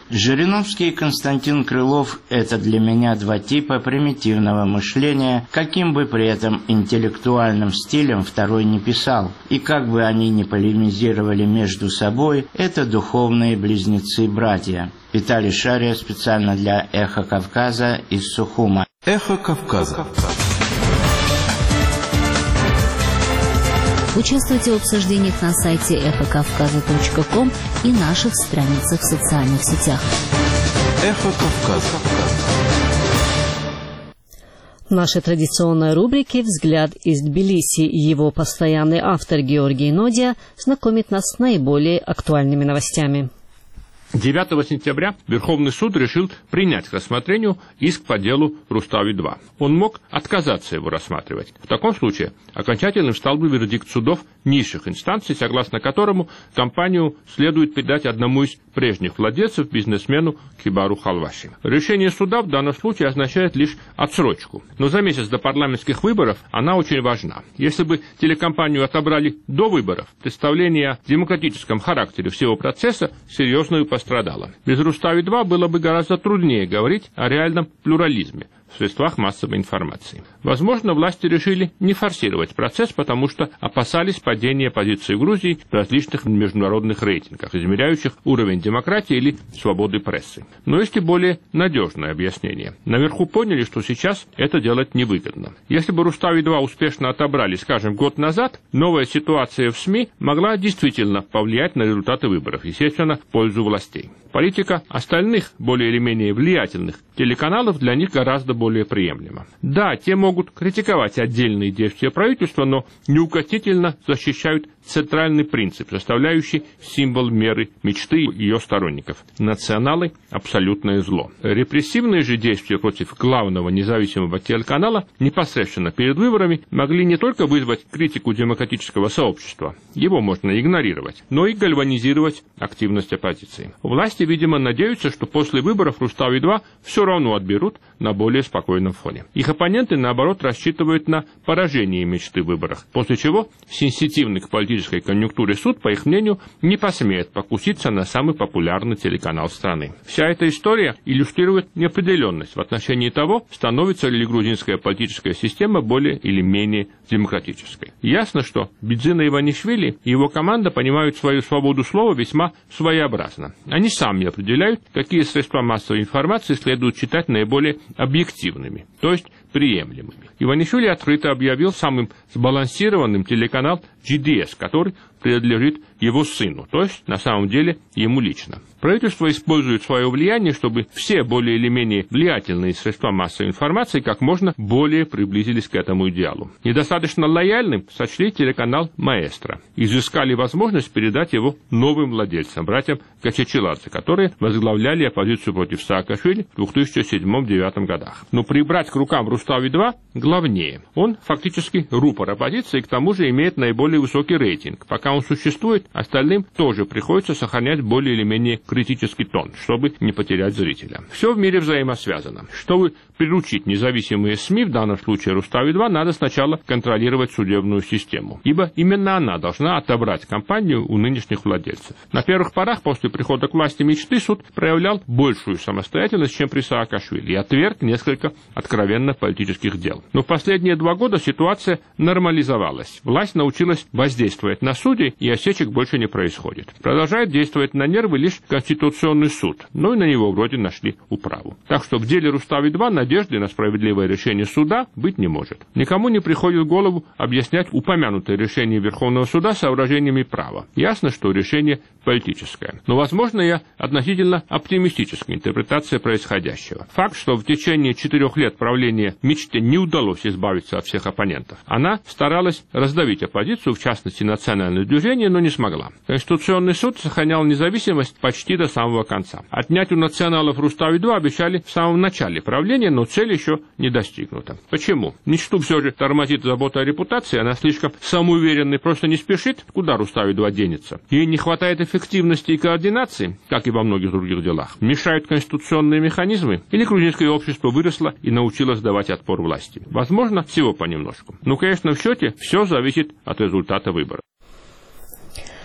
Жириновский и Константин Крылов – это для меня два типа примитивного мышления, каким бы при этом интеллектуальным стилем второй не писал. И как бы они ни полемизировали между собой, это духовные близнецы-братья. Виталий Шария специально для «Эхо Кавказа» из Сухума. «Эхо Кавказа». Участвуйте в обсуждениях на сайте эхо кавказа точка ком и наших страницах в социальных сетях. «Эхо Кавказа». В нашей традиционной рубрике «Взгляд из Тбилиси» его постоянный автор Георгий Нодия знакомит нас с наиболее актуальными новостями. девятого сентября Верховный суд решил принять к рассмотрению иск по делу Рустави-два. Он мог отказаться его рассматривать. В таком случае окончательным стал бы вердикт судов низших инстанций, согласно которому компанию следует передать одному из прежних владельцев, бизнесмену Кибару Халваши. Решение суда в данном случае означает лишь отсрочку. Но за месяц до парламентских выборов она очень важна. Если бы телекомпанию отобрали до выборов, представление о демократическом характере всего процесса серьезно пострадало. Без Рустави-два было бы гораздо труднее говорить о реальном плюрализме в средствах массовой информации. Возможно, власти решили не форсировать процесс, потому что опасались падения позиции Грузии в различных международных рейтингах, измеряющих уровень демократии или свободы прессы. Но есть и более надежное объяснение. Наверху поняли, что сейчас это делать невыгодно. Если бы Рустави-два успешно отобрали, скажем, год назад, новая ситуация в СМИ могла действительно повлиять на результаты выборов, естественно, в пользу властей. Политика остальных, более или менее влиятельных телеканалов для них гораздо более приемлема. Да, те могут критиковать отдельные действия правительства, но неукоснительно защищают центральный принцип, составляющий символ меры мечты ее сторонников. Националы – абсолютное зло. Репрессивные же действия против главного независимого телеканала непосредственно перед выборами могли не только вызвать критику демократического сообщества, его можно игнорировать, но и гальванизировать активность оппозиции. Власти, видимо, надеются, что после выборов Рустави-два все равно отберут на более спокойном фоне. Их оппоненты, наоборот, рассчитывают на поражение мечты в выборах, после чего сенситивный к политической конъюнктуре суд, по их мнению, не посмеет покуситься на самый популярный телеканал страны. Вся эта история иллюстрирует неопределенность в отношении того, становится ли грузинская политическая система более или менее демократической. Ясно, что Бидзина Иванишвили и его команда понимают свою свободу слова весьма своеобразно. Они сами определяют, какие средства массовой информации следует считать наиболее объективными, то есть приемлемыми. Иванишвили открыто объявил самым сбалансированным телеканал джи ди эс, который принадлежит его сыну, то есть на самом деле ему лично. Правительство использует свое влияние, чтобы все более или менее влиятельные средства массовой информации как можно более приблизились к этому идеалу. Недостаточно лояльным сочли телеканал «Маэстро». Изыскали возможность передать его новым владельцам, братьям Качачиладзе, которые возглавляли оппозицию против Саакашвили в две тысячи седьмом — две тысячи девятом годах. Но прибрать к рукам Рустави-два главнее. Он фактически рупор оппозиции и к тому же имеет наиболее высокий рейтинг. Пока он существует, остальным тоже приходится сохранять более или менее критический тон, чтобы не потерять зрителя. Все в мире взаимосвязано. Чтобы приручить независимые СМИ, в данном случае Рустави-два, надо сначала контролировать судебную систему, ибо именно она должна отобрать компанию у нынешних владельцев. На первых порах после прихода к власти мечты суд проявлял большую самостоятельность, чем при Саакашвили, и отверг несколько откровенно политических дел. Но в последние два года ситуация нормализовалась. Власть научилась воздействовать на судей, и осечек больше не происходит. Продолжает действовать на нервы лишь Конституционный суд, но и на него вроде нашли управу. Так что в деле Рустави-два надежды на справедливое решение суда быть не может. Никому не приходит в голову объяснять упомянутое решение Верховного суда соображениями права. Ясно, что решение политическое. Но, возможно, я относительно оптимистическая интерпретация происходящего. Факт, что в течение четырех лет правления мечте не удалось избавиться от всех оппонентов. Она старалась раздавить оппозицию, в частности национальное движение, но не смогла. Конституционный суд сохранял независимость почти до самого конца. Отнять у националов Рустави-два обещали в самом начале правления, но цель еще не достигнута. Почему? Мечту все же тормозит забота о репутации, она слишком самоуверенна и просто не спешит, куда Рустави-два денется. Ей не хватает эффективности и координации, как и во многих других делах. Мешают конституционные механизмы, или грузинское общество выросло и научилось давать отпор власти. Возможно, всего понемножку. Но, конечно, в счете все зависит от результата выборов.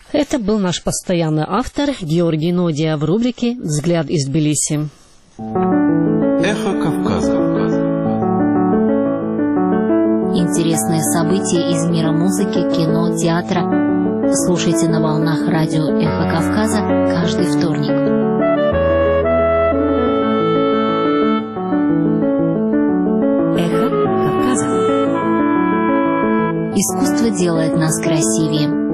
Это был наш постоянный автор Георгий Нодия в рубрике «Взгляд из Тбилиси». Эхо Кавказа. Интересные события из мира музыки, кино, театра. Слушайте на волнах радио «Эхо Кавказа» каждый вторник. Эхо Кавказа. Искусство делает нас красивее.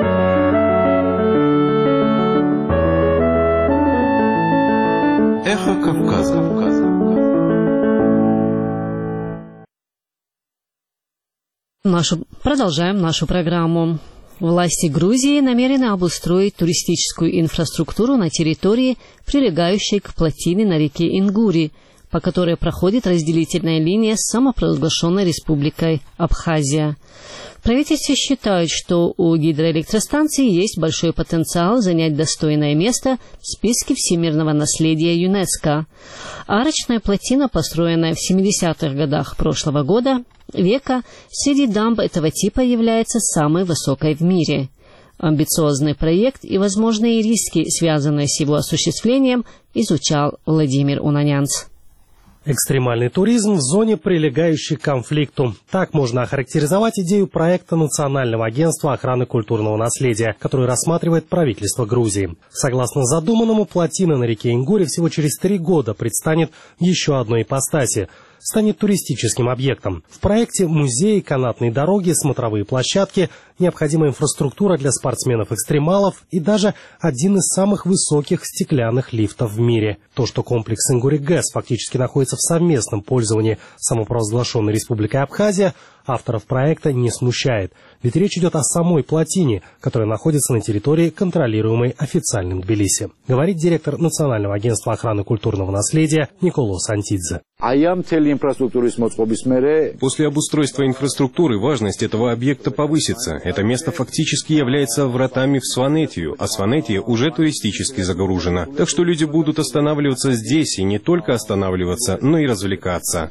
Эхо Кавказа. Нашу... Продолжаем нашу программу. Власти Грузии намерены обустроить туристическую инфраструктуру на территории, прилегающей к плотине на реке Ингури, по которой проходит разделительная линия с самопровозглашенной республикой Абхазия. В правительстве считают, что у гидроэлектростанции есть большой потенциал занять достойное место в списке всемирного наследия ЮНЕСКО. Арочная плотина, построенная в семидесятых годах прошлого года, века, среди дамб этого типа является самой высокой в мире. Амбициозный проект и возможные риски, связанные с его осуществлением, изучал Владимир Унанянц. Экстремальный туризм в зоне, прилегающей к конфликту. Так можно охарактеризовать идею проекта Национального агентства охраны культурного наследия, который рассматривает правительство Грузии. Согласно задуманному, плотина на реке Ингури всего через три года предстанет в еще одной ипостаси – станет туристическим объектом. В проекте музеи, канатные дороги, смотровые площадки, необходимая инфраструктура для спортсменов-экстремалов и даже один из самых высоких стеклянных лифтов в мире. То, что комплекс Ингури-ГЭС фактически находится в совместном пользовании самопровозглашенной республикой Абхазия, авторов проекта не смущает. Ведь речь идет о самой плотине, которая находится на территории, контролируемой официальным Тбилиси. Говорит директор Национального агентства охраны культурного наследия Николос Антидзе. После обустройства инфраструктуры важность этого объекта повысится. Это место фактически является вратами в Сванетию, а Сванетия уже туристически загружена. Так что люди будут останавливаться здесь и не только останавливаться, но и развлекаться.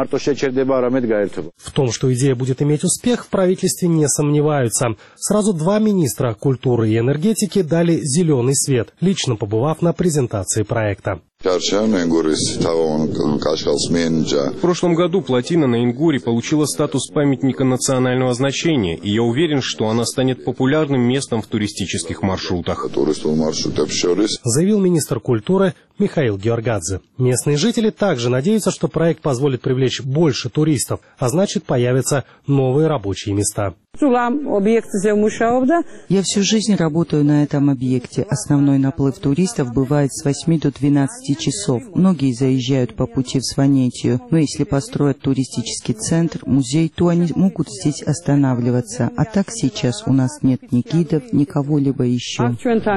В том, что идея будет иметь успех, в правительстве не сомневаются. Сразу два министра культуры и энергетики дали зеленый свет, лично побывав на презентации проекта. В прошлом году плотина на Ингури получила статус памятника национального значения, и я уверен, что она станет популярным местом в туристических маршрутах. Заявил министр культуры Михаил Георгадзе. Местные жители также надеются, что проект позволит привлечь больше туристов, а значит, появятся новые рабочие места. Я всю жизнь работаю на этом объекте. Основной наплыв туристов бывает с восьми до двенадцати часов. Многие заезжают по пути в Сванетию. Но если построят туристический центр, музей, то они могут здесь останавливаться. А так сейчас у нас нет ни гидов, ни кого-либо еще.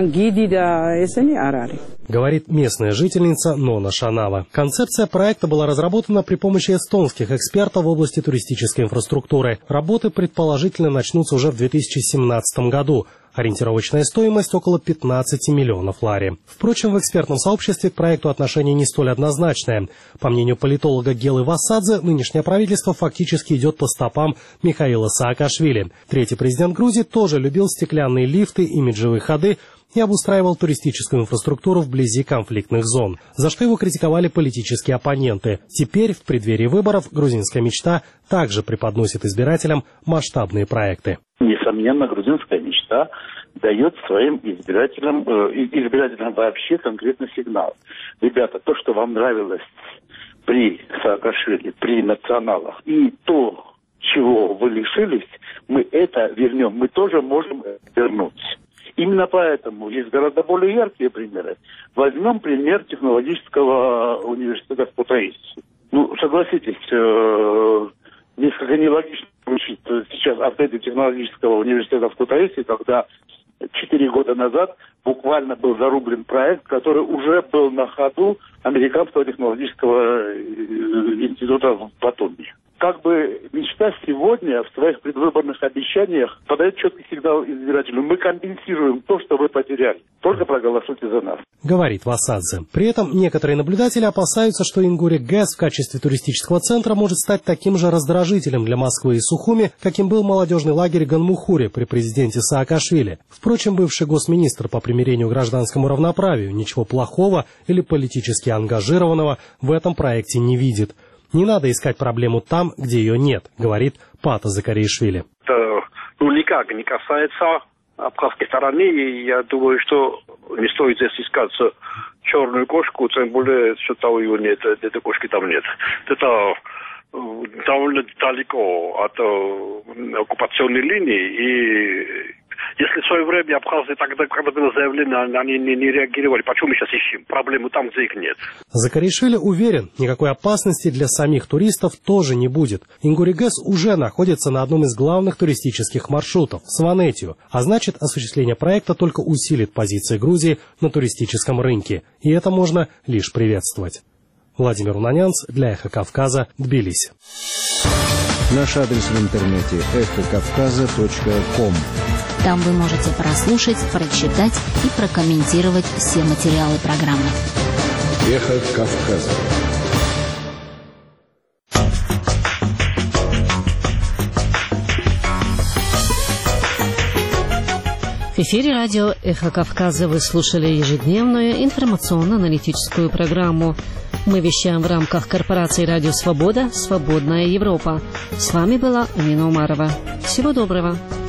Говорит местная жительница Нона Шанава. Концепция проекта была разработана при помощи эстонских экспертов в области туристической инфраструктуры. Работы предположительно начнутся уже в две тысячи семнадцатом году. Ориентировочная стоимость около пятнадцати миллионов лари. Впрочем, в экспертном сообществе к проекту отношение не столь однозначное. По мнению политолога Гелы Васадзе, нынешнее правительство фактически идет по стопам Михаила Саакашвили. Третий президент Грузии тоже любил стеклянные лифты, имиджевые ходы и обустраивал туристическую инфраструктуру вблизи конфликтных зон, за что его критиковали политические оппоненты. Теперь, в преддверии выборов, грузинская мечта также преподносит избирателям масштабные проекты. Несомненно, грузинская мечта дает своим избирателям, э, избирателям вообще конкретный сигнал. Ребята, то, что вам нравилось при Саакашвили, при националах, и то, чего вы лишились, мы это вернем, мы тоже можем вернуть. Именно поэтому есть гораздо более яркие примеры. Возьмем пример технологического университета в Кутаиси. Ну, согласитесь, э, несколько нелогично звучит сейчас открытие технологического университета в Кутаиси, когда четыре года назад буквально был зарублен проект, который уже был на ходу Американского технологического института в Батуми. как бы мечта сегодня в своих предвыборных обещаниях подает четкий сигнал избирателю. Мы компенсируем то, что вы потеряли. Только проголосуйте за нас. Говорит Васадзе. При этом некоторые наблюдатели опасаются, что Ингури ГЭС в качестве туристического центра может стать таким же раздражителем для Москвы и Сухуми, каким был молодежный лагерь Ганмухури при президенте Саакашвили. Впрочем, бывший госминистр по примирению к гражданскому равноправию ничего плохого или политически ангажированного в этом проекте не видит. Не надо искать проблему там, где ее нет, говорит Пата Закаришвили. Это ну, никак не касается абхазской стороны, и я думаю, что не стоит здесь искать черную кошку, тем более, что там ее нет, этой кошки там нет. Это довольно далеко от оккупационной линии, и если в свое время абхазы тогда, когда было заявлено, они не, не реагировали, почему мы сейчас ищем проблему там, где их нет? Закаришвили уверен, никакой опасности для самих туристов тоже не будет. Ингури ГЭС уже находится на одном из главных туристических маршрутов – Сванетию, а значит, осуществление проекта только усилит позиции Грузии на туристическом рынке, и это можно лишь приветствовать. Владимир Унанянц для «Эхо Кавказа», Тбилиси. Наш адрес в интернете – эхо кавказа точка ком. Там вы можете прослушать, прочитать и прокомментировать все материалы программы. «Эхо Кавказа». В эфире радио «Эхо Кавказа» вы слушали ежедневную информационно-аналитическую программу. Мы вещаем в рамках корпорации «Радио Свобода. Свободная Европа». С вами была Амина Умарова. Всего доброго.